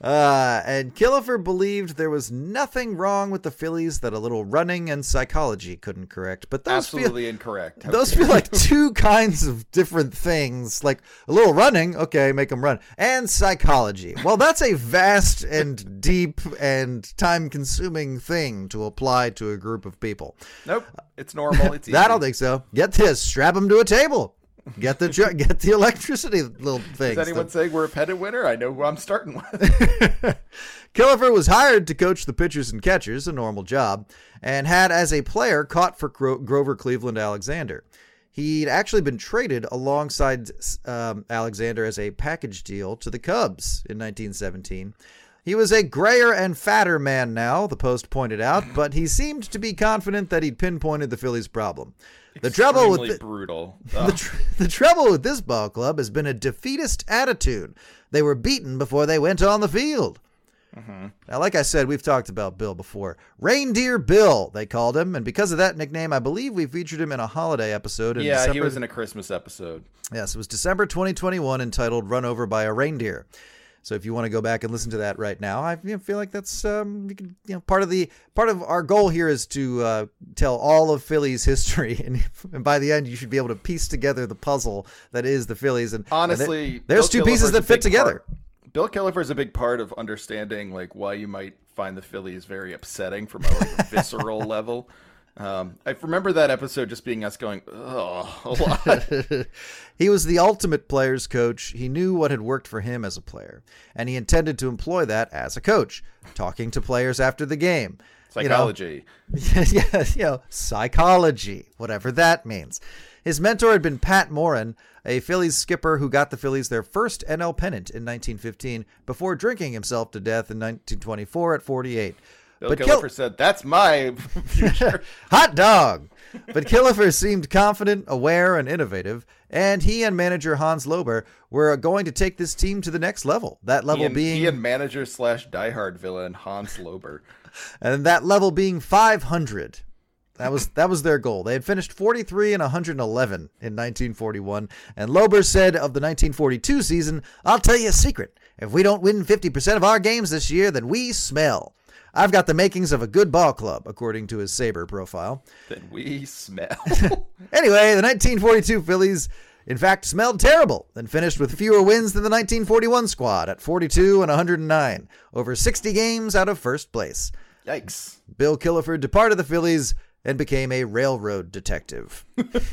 Uh, and Killefer believed there was nothing wrong with the Phillies that a little running and psychology couldn't correct. But those Absolutely feel, incorrect. How those dare feel you. like two kinds of different things. Like a little running, okay, make them run. And psychology. Well, that's a vast and deep and time-consuming thing to apply to a group of people. Nope, it's normal. It's easy. I don't think so. Get this, strap them to a table. Get the ju- get the electricity little things. Is anyone The- saying we're a pennant winner? I know who I'm starting with. Killefer was hired to coach the pitchers and catchers, a normal job, and had as a player caught for Gro- Grover Cleveland Alexander. He'd actually been traded alongside um, Alexander as a package deal to the Cubs in nineteen seventeen. He was a grayer and fatter man now, the Post pointed out, but he seemed to be confident that he'd pinpointed the Phillies' problem. The trouble with Extremely the, brutal. the, Ugh. tr- the trouble with this ball club has been a defeatist attitude. They were beaten before they went on the field. Mm-hmm. Now, like I said, we've talked about Bill before. Reindeer Bill, they called him, and because of that nickname, I believe we featured him in a holiday episode. In yeah, December. he was in a Christmas episode. Yes, it was December twenty twenty-one, entitled "Run Over by a Reindeer." So if you want to go back and listen to that right now, I you know, feel like that's um, you can, you know, part of the part of our goal here is to uh, tell all of Philly's history, and, and by the end, you should be able to piece together the puzzle that is the Phillies. And Honestly, and there's Bill two pieces Killefer's that a fit big together. part- Bill Killefer is a big part of understanding like why you might find the Phillies very upsetting from a, like, a visceral level. Um, I remember that episode just being us going, oh, a lot. He was the ultimate player's coach. He knew what had worked for him as a player, and he intended to employ that as a coach, talking to players after the game. Psychology. You know, yeah, you know, psychology, whatever that means. His mentor had been Pat Morin, a Phillies skipper who got the Phillies their first N L pennant in nineteen fifteen before drinking himself to death in nineteen twenty-four at forty-eight. Bill But Killefer Kill- said, that's my future. Hot dog! But Killefer seemed confident, aware, and innovative, and he and manager Hans Lober were going to take this team to the next level. That level he and, being, he and manager slash diehard villain Hans Lober. and that level being five hundred. That was that was their goal. They had finished forty-three and one hundred eleven in nineteen forty-one, and Lober said of the nineteen forty-two season, "I'll tell you a secret. If we don't win fifty percent of our games this year, then we smell. I've got the makings of a good ball club," according to his Sabre profile. Then we smell. Anyway, the nineteen forty-two Phillies, in fact, smelled terrible and finished with fewer wins than the nineteen forty-one squad at forty-two and one hundred nine, over sixty games out of first place. Yikes. Bill Killefer departed the Phillies and became a railroad detective.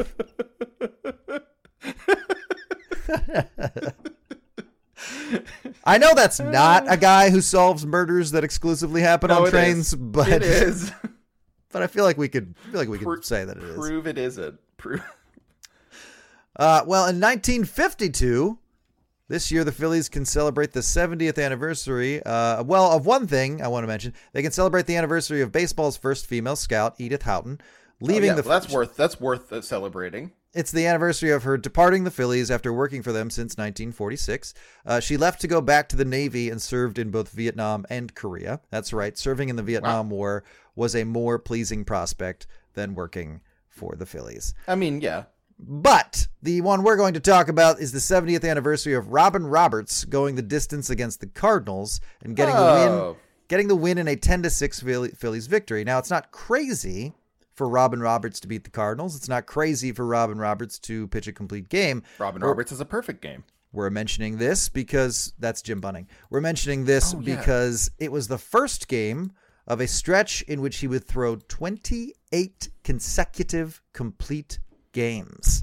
I know that's not a guy who solves murders that exclusively happen No, on it trains, is. but It is. but I feel like we could feel like we could Pro- say that it is. Prove it isn't. Prove. Uh, well, in nineteen fifty-two, this year the Phillies can celebrate the seventieth anniversary. Uh, well, of one thing I want to mention, they can celebrate the anniversary of baseball's first female scout, Edith Houghton, leaving Oh, yeah, the. well, that's worth that's worth uh, celebrating. It's the anniversary of her departing the Phillies after working for them since nineteen forty-six. Uh, she left to go back to the Navy and served in both Vietnam and Korea. That's right, serving in the Vietnam War was a more pleasing prospect than working for the Phillies. I mean, yeah. But the one we're going to talk about is the seventieth anniversary of Robin Roberts going the distance against the Cardinals and getting the win, Oh. getting the win in a ten to six Philly- Phillies victory. Now, it's not crazy for Robin Roberts to beat the Cardinals. It's not crazy for Robin Roberts to pitch a complete game. Robin We're- Roberts is a perfect game. We're mentioning this because that's Jim Bunning. We're mentioning this Oh, yeah. because it was the first game of a stretch in which he would throw twenty-eight consecutive complete games.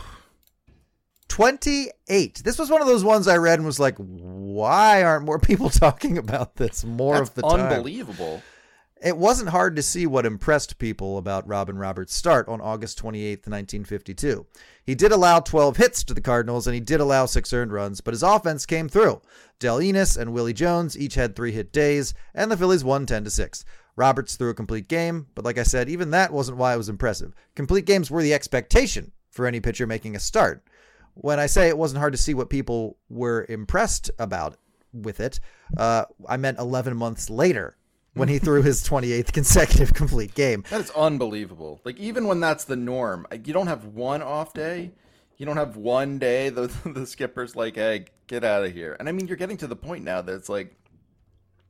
twenty-eight. This was one of those ones I read and was like, why aren't more people talking about this more That's of the time? unbelievable. It wasn't hard to see what impressed people about Robin Roberts' start on August twenty-eighth, nineteen fifty-two. He did allow twelve hits to the Cardinals, and he did allow six earned runs, but his offense came through. Del Enos and Willie Jones each had three hit days, and the Phillies won ten to six. Roberts threw a complete game, but like I said, even that wasn't why it was impressive. Complete games were the expectation for any pitcher making a start. When I say it wasn't hard to see what people were impressed about with it, uh, I meant eleven months later, when he threw his twenty-eighth consecutive complete game. That is unbelievable. Like, even when that's the norm, you don't have one off day. You don't have one day the the skipper's like, hey, get out of here. And I mean, you're getting to the point now that it's like,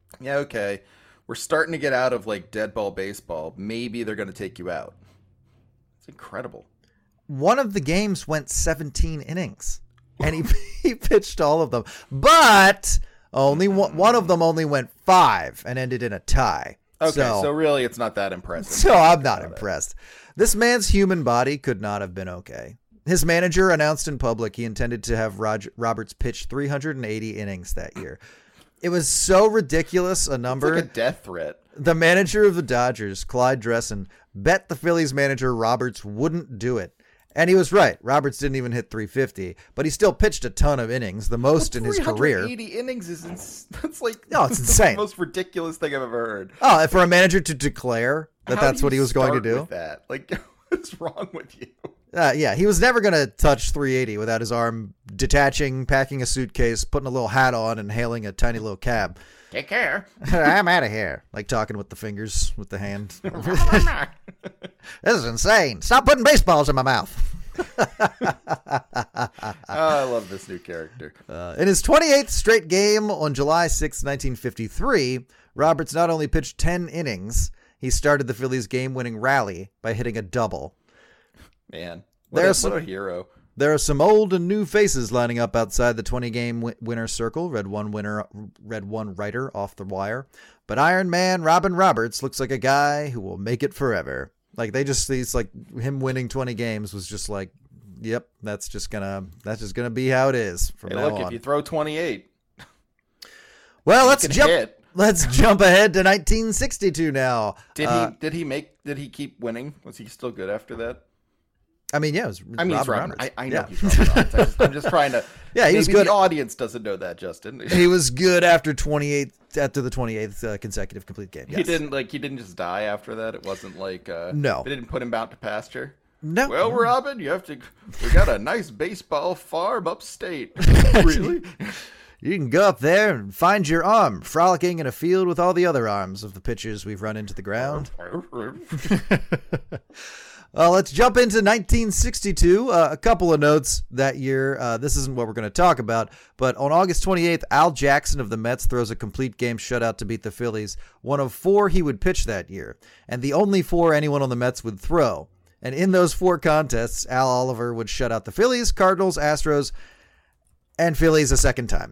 yeah, okay, we're starting to get out of like dead ball baseball. Maybe they're going to take you out. It's incredible. One of the games went seventeen innings, and he he pitched all of them, but only one, one of them only went five and ended in a tie. Okay, so, so really, it's not that impressive. So I'm not impressed. This man's human body could not have been okay. His manager announced in public he intended to have Roger, Roberts pitch three hundred eighty innings that year. It was so ridiculous a number. It's like a death threat. The manager of the Dodgers, Clyde Dressen, bet the Phillies manager Roberts wouldn't do it. And he was right. Roberts didn't even hit three fifty, but he still pitched a ton of innings, the most well, in his career. three hundred eighty innings is ins- that's like no, it's insane. The most ridiculous thing I've ever heard. Oh, for a manager to declare that How that's do what he was going to start do. With that, like, what's wrong with you? Uh, yeah, he was never going to touch three eighty without his arm detaching, packing a suitcase, putting a little hat on, and hailing a tiny little cab. Take care. I'm out of here. Like talking with the fingers, with the hand. This is insane. Stop putting baseballs in my mouth. Oh, I love this new character. Uh, in his twenty-eighth straight game on July sixth, nineteen fifty-three, Roberts not only pitched ten innings, he started the Phillies' game-winning rally by hitting a double. Man, what, There's a, what some, a hero. There are some old and new faces lining up outside the twenty-game w- winner circle. Read one winner, read one writer off the wire. But Iron Man Robin Roberts looks like a guy who will make it forever. Like they just, he's like him winning twenty games was just like, yep, that's just gonna, that's just gonna be how it is from Hey, now look, on. if you throw twenty-eight, well, let's can jump. hit. Let's jump ahead to nineteen sixty-two now. Did Uh, he? Did he make? Did he keep winning? Was he still good after that? I mean, yeah, it was. I mean, Robin it's Robin. Roberts. I, I know Yeah. he's Robin Roberts. I just, I'm just trying to. Yeah, he maybe was good. The audience doesn't know that, Justin. He was good after twenty-eight. After the twenty-eighth uh, consecutive complete game. Yes. He didn't like. He didn't just die after that. It wasn't like. Uh, No. They didn't put him out to pasture. No. Well, Robin, you have to. We got a nice baseball farm upstate. Really? You can go up there and find your arm frolicking in a field with all the other arms of the pitchers we've run into the ground. Uh, let's jump into nineteen sixty-two. Uh, a couple of notes that year. Uh, this isn't what we're going to talk about, but on August twenty-eighth, Al Jackson of the Mets throws a complete game shutout to beat the Phillies, one of four he would pitch that year, and the only four anyone on the Mets would throw. And in those four contests, Al Oliver would shut out the Phillies, Cardinals, Astros, and Phillies a second time.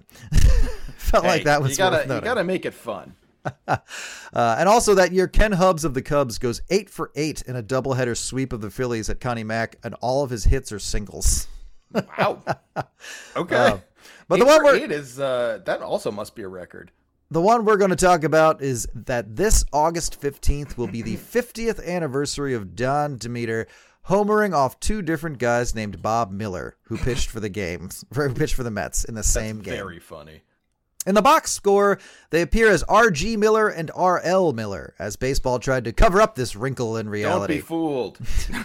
Felt Hey, like that was you gotta, worth noting. You got to make it fun. Uh, and also that year, Ken Hubbs of the Cubs goes eight for eight in a doubleheader sweep of the Phillies at Connie Mack, and all of his hits are singles. Wow. Okay. Uh, but eight the one for we're eight is uh, that also must be a record. the one we're going to talk about is that this August fifteenth will be the fiftieth anniversary of Don Demeter homering off two different guys named Bob Miller, who pitched for the games, who pitched for the Mets in the same That's game. Very funny. In the box score, they appear as R G Miller and R L Miller, as baseball tried to cover up this wrinkle in reality. Don't be fooled.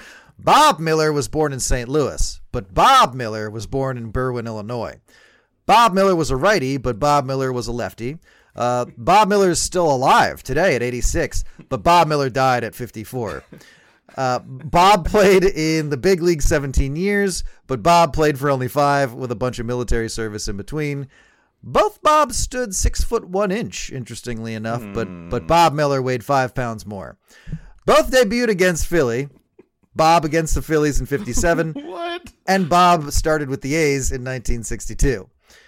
Bob Miller was born in Saint Louis, but Bob Miller was born in Berwyn, Illinois. Bob Miller was a righty, but Bob Miller was a lefty. Uh, Bob Miller is still alive today at eighty-six, but Bob Miller died at fifty-four. Uh, Bob played in the big league seventeen years, but Bob played for only five with a bunch of military service in between. Both Bobs stood six foot one inch, interestingly enough, but but Bob Miller weighed five pounds more. Both debuted against Philly. Bob against the Phillies in fifty-seven, What? and Bob started with the A's in nineteen sixty-two.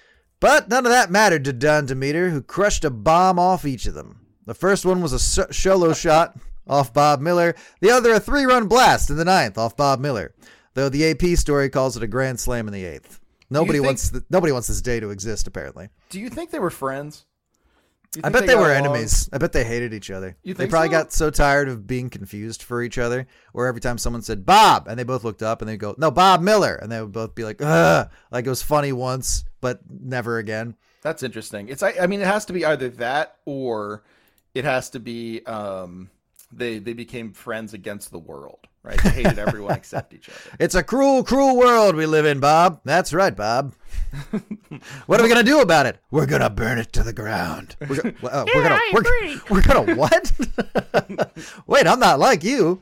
But none of that mattered to Don Demeter, who crushed a bomb off each of them. The first one was a so- solo shot off Bob Miller. The other a three-run blast in the ninth off Bob Miller, though the A P story calls it a grand slam in the eighth. Nobody think- wants th- nobody wants this day to exist, apparently. Do you think they were friends? Do you I think bet they, got were along? enemies. I bet they hated each other. You they think probably so? got so tired of being confused for each other, where every time someone said Bob, and they both looked up and they go, no, Bob Miller. And they would both be like, ugh. Like it was funny once, but never again. That's interesting. It's I, I mean, it has to be either that or it has to be um, they they became friends against the world, right? They hated everyone except each other. It's a cruel, cruel world we live in, Bob. That's right, Bob. What are we gonna do about it? We're gonna burn it to the ground. We're, go- uh, we're gonna, we're, we're gonna what? Wait, I'm not like you.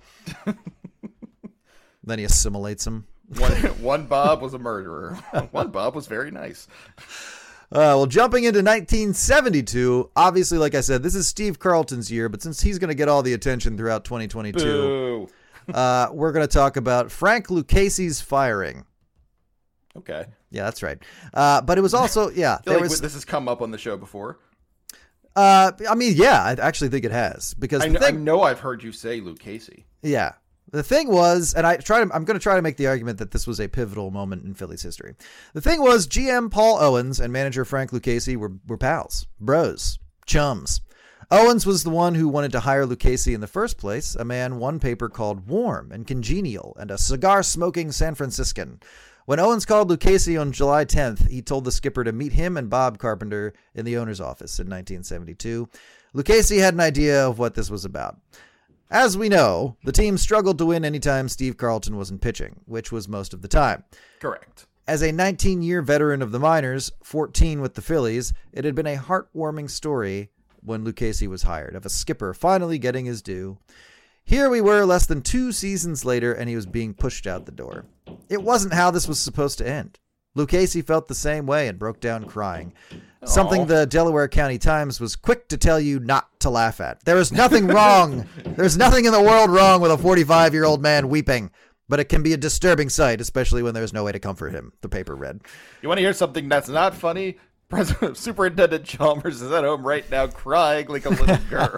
Then he assimilates him. One one Bob was a murderer. One Bob was very nice. Uh, well, jumping into nineteen seventy-two, obviously, like I said, this is Steve Carlton's year, but since he's going to get all the attention throughout twenty twenty-two, uh, we're going to talk about Frank Lucchese's firing. Okay. Yeah, that's right. Uh, but it was also, yeah. I feel there like was, this has come up on the show before. uh, I mean, yeah, I actually think it has. Because I the know, I thing, know I've heard you say Lucchese. yeah. The thing was, and I try to, I'm going to try to make the argument that this was a pivotal moment in Phillies history. The thing was, G M Paul Owens and manager Frank Lucchese were, were pals, bros, chums. Owens was the one who wanted to hire Lucchese in the first place, a man one paper called warm and congenial and a cigar-smoking San Franciscan. When Owens called Lucchese on July tenth, he told the skipper to meet him and Bob Carpenter in the owner's office in nineteen seventy-two. Lucchese had an idea of what this was about. As we know, the team struggled to win anytime Steve Carlton wasn't pitching, which was most of the time. Correct. As a nineteen-year veteran of the minors, fourteen with the Phillies, it had been a heartwarming story when Lucchese was hired, of a skipper finally getting his due. Here we were less than two seasons later, and he was being pushed out the door. It wasn't how this was supposed to end. Lucchese felt the same way and broke down crying. Something the Delaware County Times was quick to tell you not to laugh at. There is nothing wrong. There's nothing in the world wrong with a forty-five-year-old man weeping, but it can be a disturbing sight, especially when there's no way to comfort him, the paper read. You want to hear something that's not funny? President Superintendent Chalmers is at home right now crying like a little girl.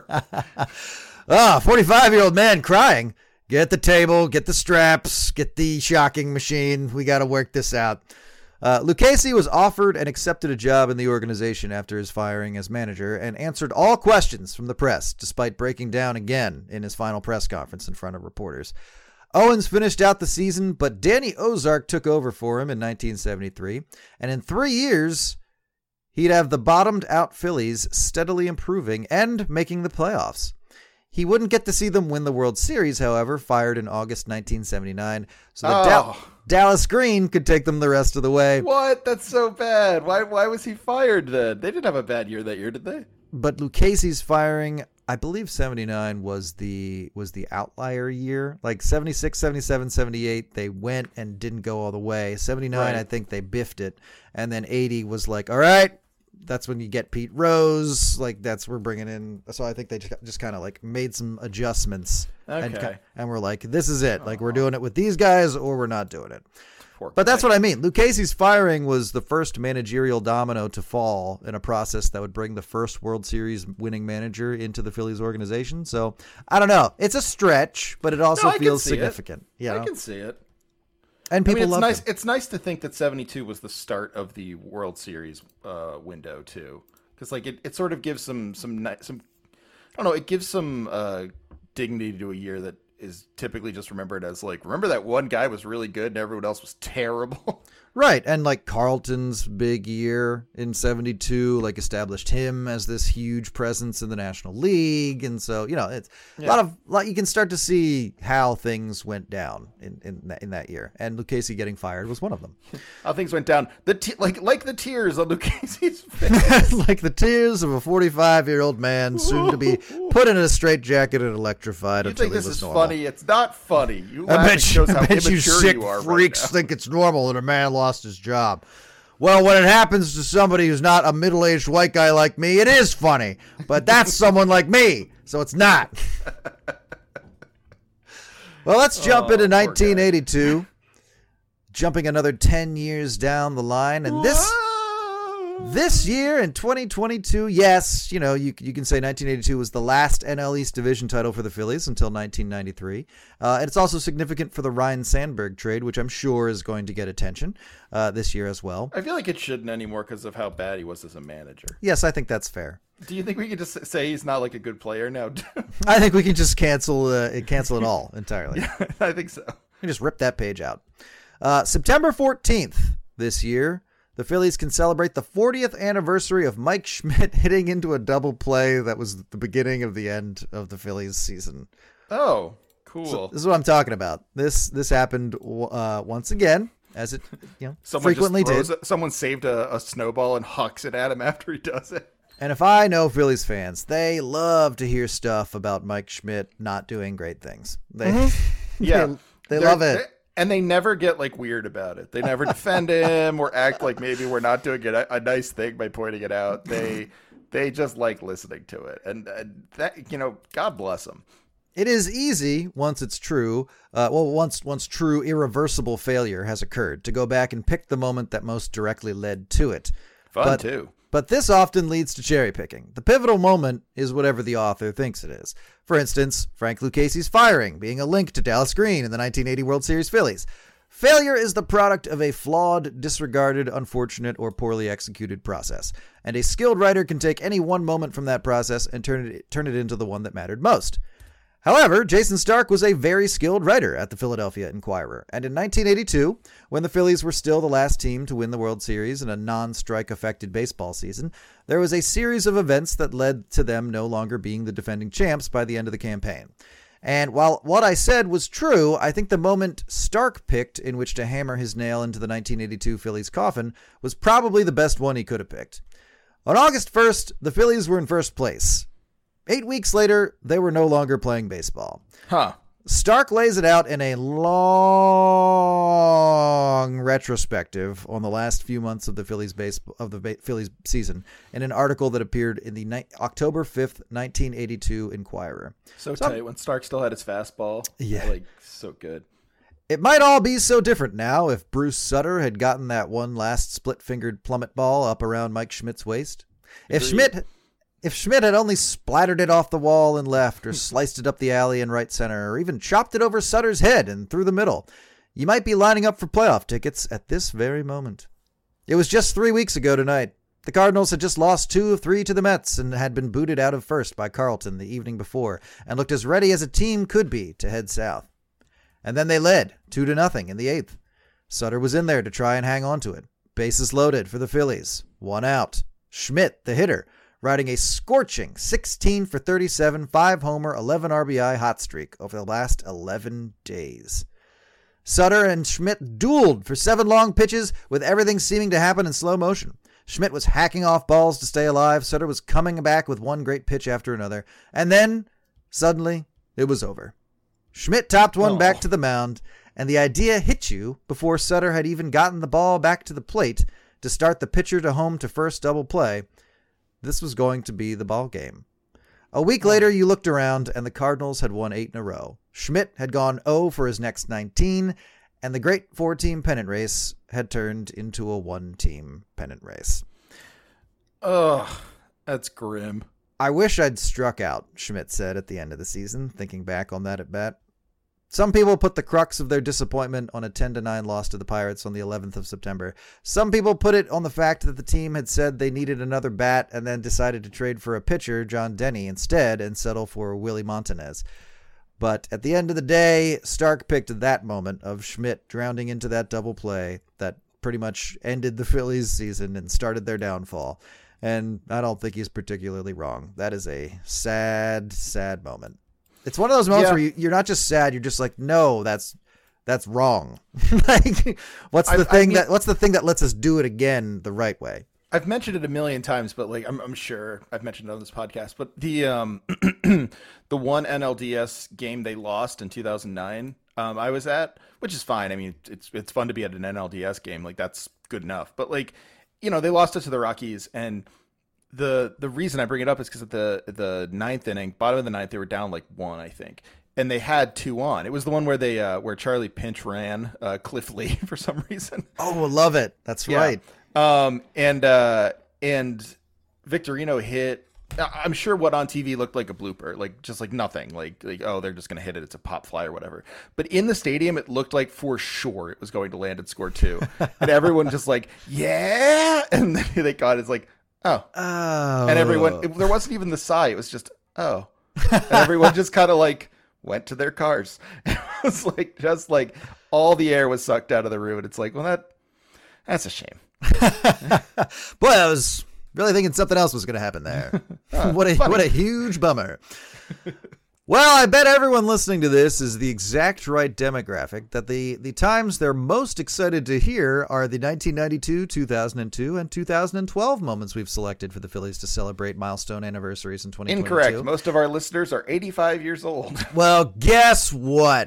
Ah, forty-five-year-old man crying. Get the table, get the straps, get the shocking machine. We got to work this out. Uh, Lucchese was offered and accepted a job in the organization after his firing as manager and answered all questions from the press, despite breaking down again in his final press conference in front of reporters. Owens finished out the season, but Danny Ozark took over for him in nineteen seventy-three, and in three years, he'd have the bottomed-out Phillies steadily improving and making the playoffs. He wouldn't get to see them win the World Series, however, fired in August nineteen seventy-nine, so the Oh. Da- Dallas Green could take them the rest of the way. What? That's so bad. Why Why was he fired then? They didn't have a bad year that year, did they? But Lucchese's firing, I believe seventy-nine was the was the outlier year. Like seventy-six, seventy-seven, seventy-eight, they went and didn't go all the way. seventy-nine, Right. I think they biffed it. And then eighty was like, all right, that's when you get Pete Rose. Like, that's we're bringing in. So I think they just, just kind of like made some adjustments. And, Okay. ki- and we're like, this is it. Like, we're doing it with these guys or we're not doing it. Poor But that's guy. what I mean. Lucchese's firing was the first managerial domino to fall in a process that would bring the first World Series winning manager into the Phillies organization. So, I don't know. It's a stretch, but it also No, I can feels see it. significant. You I know? can see it. And I people mean, it's love nice. him. It's nice to think that seventy-two was the start of the World Series uh, window too, because like it, it sort of gives some some ni- some I don't know. It gives some uh, dignity to a year that is typically just remembered as like, remember that one guy was really good and everyone else was terrible. Right. And like Carlton's big year in seventy-two, like established him as this huge presence in the National League. And so, you know, it's a lot of, like, you can start to see how things went down in, in, that, in that year. And Lucchese getting fired was one of them. How things went down. The te- like like the tears on Lucchese's face. Like the tears of a forty-five-year-old man soon to be put in a straitjacket and electrified You until think he this was is normal. funny? It's not funny. You I laugh, bet, it you, shows I how bet you immature sick you are right freaks now. think it's normal that a man lost his job. Well, when it happens to somebody who's not a middle-aged white guy like me, it is funny. But that's someone like me, so it's not. Well, let's jump Oh, into poor guy. nineteen eighty-two, jumping another ten years down the line, and this... This year in twenty twenty-two, yes, you know, you you can say nineteen eighty-two was the last N L East division title for the Phillies until nineteen ninety-three. Uh, and it's also significant for the Ryan Sandberg trade, which I'm sure is going to get attention uh, this year as well. I feel like it shouldn't anymore because of how bad he was as a manager. Yes, I think that's fair. Do you think we could just say he's not like a good player now? I think we can just cancel uh, cancel it all entirely. I think so. We can just rip that page out. Uh, September fourteenth this year, the Phillies can celebrate the fortieth anniversary of Mike Schmidt hitting into a double play that was the beginning of the end of the Phillies season. Oh, cool. So this is what I'm talking about. This this happened uh, once again, as it you know someone frequently just throws did. it- someone saved a, a snowball and hucks it at him after he does it. And if I know Phillies fans, they love to hear stuff about Mike Schmidt not doing great things. They Yeah, they, they They're- love it. they- And they never get like weird about it. They never defend him or act like maybe we're not doing it a, a nice thing by pointing it out. They they just like listening to it, and, and that, you know, God bless them. It is easy once it's true. Uh, well, once once true irreversible failure has occurred, to go back and pick the moment that most directly led to it. Fun but, too. But this often leads to cherry picking. The pivotal moment is whatever the author thinks it is. For instance, Frank Lucchese's firing being a link to Dallas Green in the nineteen eighty World Series Phillies. Failure is the product of a flawed, disregarded, unfortunate, or poorly executed process. And a skilled writer can take any one moment from that process and turn it, turn it into the one that mattered most. However, Jayson Stark was a very skilled writer at the Philadelphia Inquirer, and in nineteen eighty-two, when the Phillies were still the last team to win the World Series in a non-strike affected baseball season, there was a series of events that led to them no longer being the defending champs by the end of the campaign. And while what I said was true, I think the moment Stark picked in which to hammer his nail into the nineteen eighty-two Phillies coffin was probably the best one he could have picked. On August first, the Phillies were in first place. Eight weeks later, they were no longer playing baseball. Huh. Stark lays it out in a long retrospective on the last few months of the Phillies base of the ba- Phillies season in an article that appeared in the ni- October fifth, nineteen eighty-two Inquirer. So, so tight when Stark still had his fastball. Yeah. Like, so good. It might all be so different now if Bruce Sutter had gotten that one last split-fingered plummet ball up around Mike Schmidt's waist. If Agreed. Schmidt... If Schmidt had only splattered it off the wall and left, or sliced it up the alley in right center, or even chopped it over Sutter's head and through the middle, you might be lining up for playoff tickets at this very moment. It was just three weeks ago tonight. The Cardinals had just lost two of three to the Mets and had been booted out of first by Carlton the evening before, and looked as ready as a team could be to head south. And then they led two to nothing in the eighth. Sutter was in there to try and hang on to it. Bases loaded for the Phillies. One out. Schmidt, the hitter, riding a scorching sixteen for thirty-seven, five homer, eleven R B I hot streak over the last eleven days. Sutter and Schmidt dueled for seven long pitches with everything seeming to happen in slow motion. Schmidt was hacking off balls to stay alive. Sutter was coming back with one great pitch after another. And then, suddenly, it was over. Schmidt topped one oh. back to the mound, and the idea hit you before Sutter had even gotten the ball back to the plate to start the pitcher to home to first double play. This was going to be the ball game. A week later, you looked around, and the Cardinals had won eight in a row. Schmidt had gone oh for his next nineteen, and the great four-team pennant race had turned into a one-team pennant race. Ugh, that's grim. I wish I'd struck out, Schmidt said at the end of the season, thinking back on that at bat. Some people put the crux of their disappointment on a ten to nine loss to the Pirates on the eleventh of September. Some people put it on the fact that the team had said they needed another bat and then decided to trade for a pitcher, John Denny, instead and settle for Willie Montanez. But at the end of the day, Stark picked that moment of Schmidt drowning into that double play that pretty much ended the Phillies season and started their downfall. And I don't think he's particularly wrong. That is a sad, sad moment. It's one of those moments yeah. where you, you're not just sad, you're just like, no, that's that's wrong. Like, what's the I, thing I mean, that what's the thing that lets us do it again the right way? I've mentioned it a million times, but like I'm, I'm sure I've mentioned it on this podcast. But the um the one N L D S game they lost in two thousand nine, um, I was at, which is fine. I mean, it's it's fun to be at an N L D S game, like that's good enough. But like, you know, they lost it to the Rockies, and The the reason I bring it up is because at the the ninth inning, bottom of the ninth, they were down like one, I think, and they had two on. It was the one where they uh, where Charlie pinch ran uh, Cliff Lee for some reason. Oh, love it. That's yeah. right. Um, and uh, and Victorino hit. I'm sure what on T V looked like a blooper, like just like nothing, like like oh they're just gonna hit it, it's a pop fly or whatever. But in the stadium, it looked like for sure it was going to land and score two, and everyone just like yeah, and then they got it's like. Oh. oh, and everyone, it, there wasn't even the sigh. It was just, oh, and everyone just kind of like went to their cars. It was like, just like all the air was sucked out of the room. And it's like, well, that, that's a shame. Boy, I was really thinking something else was going to happen there. uh, what a, funny. what a huge bummer. Well, I bet everyone listening to this is the exact right demographic, that the, the times they're most excited to hear are the nineteen ninety-two, two thousand two, and two thousand twelve moments we've selected for the Phillies to celebrate milestone anniversaries in twenty twenty-two. Incorrect. Most of our listeners are eighty-five years old. Well, guess what?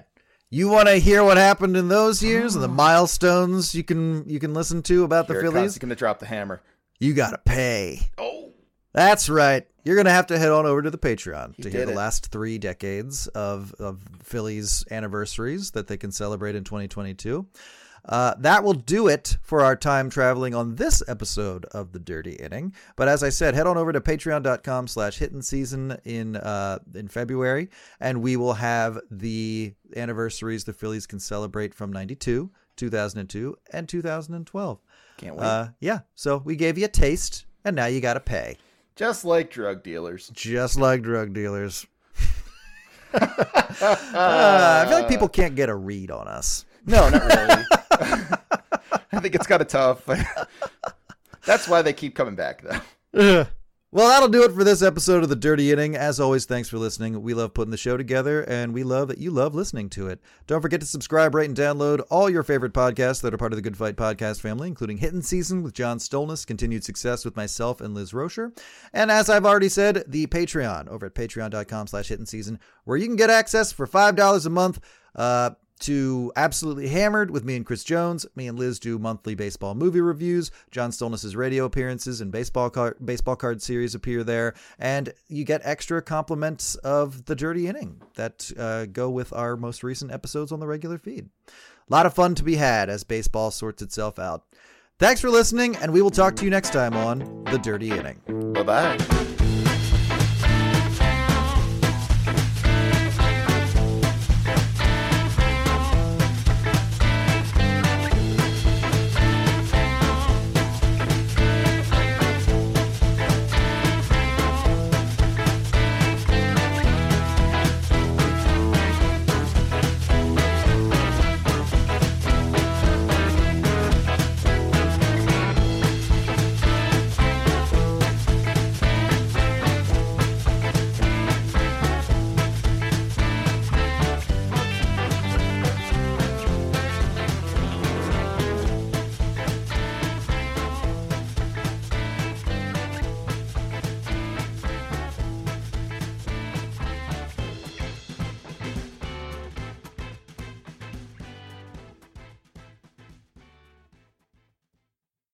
You want to hear what happened in those years and the milestones you can you can listen to about Here the it comes. Phillies? He's going to drop the hammer. You got to pay. Oh. That's right. You're going to have to head on over to the Patreon He to hear did the it. last three decades of, of Phillies anniversaries that they can celebrate in twenty twenty-two. Uh, that will do it for our time traveling on this episode of The Dirty Inning. But as I said, head on over to patreon.com slash hitting season in, uh, in February, and we will have the anniversaries the Phillies can celebrate from ninety-two, two thousand two, and two thousand twelve. Can't wait. Uh, yeah, so we gave you a taste, and now you got to pay. Just like drug dealers. Just like drug dealers. uh, I feel like people can't get a read on us. No, not really. I think it's kind of tough. That's why they keep coming back, though. Well, that'll do it for this episode of The Dirty Inning. As always, thanks for listening. We love putting the show together, and we love that you love listening to it. Don't forget to subscribe, rate, and download all your favorite podcasts that are part of the Good Fight podcast family, including Hittin' Season with John Stolnis, Continued Success with myself and Liz Rocher. And as I've already said, the Patreon over at patreon.com slash Hittin' Season, where you can get access for five dollars a month uh, to Absolutely Hammered with me and Chris Jones. Me and Liz do monthly baseball movie reviews. John Stolnis' radio appearances and baseball card, baseball card series appear there. And you get extra compliments of The Dirty Inning that uh, go with our most recent episodes on the regular feed. A lot of fun to be had as baseball sorts itself out. Thanks for listening, and we will talk to you next time on The Dirty Inning. Bye-bye.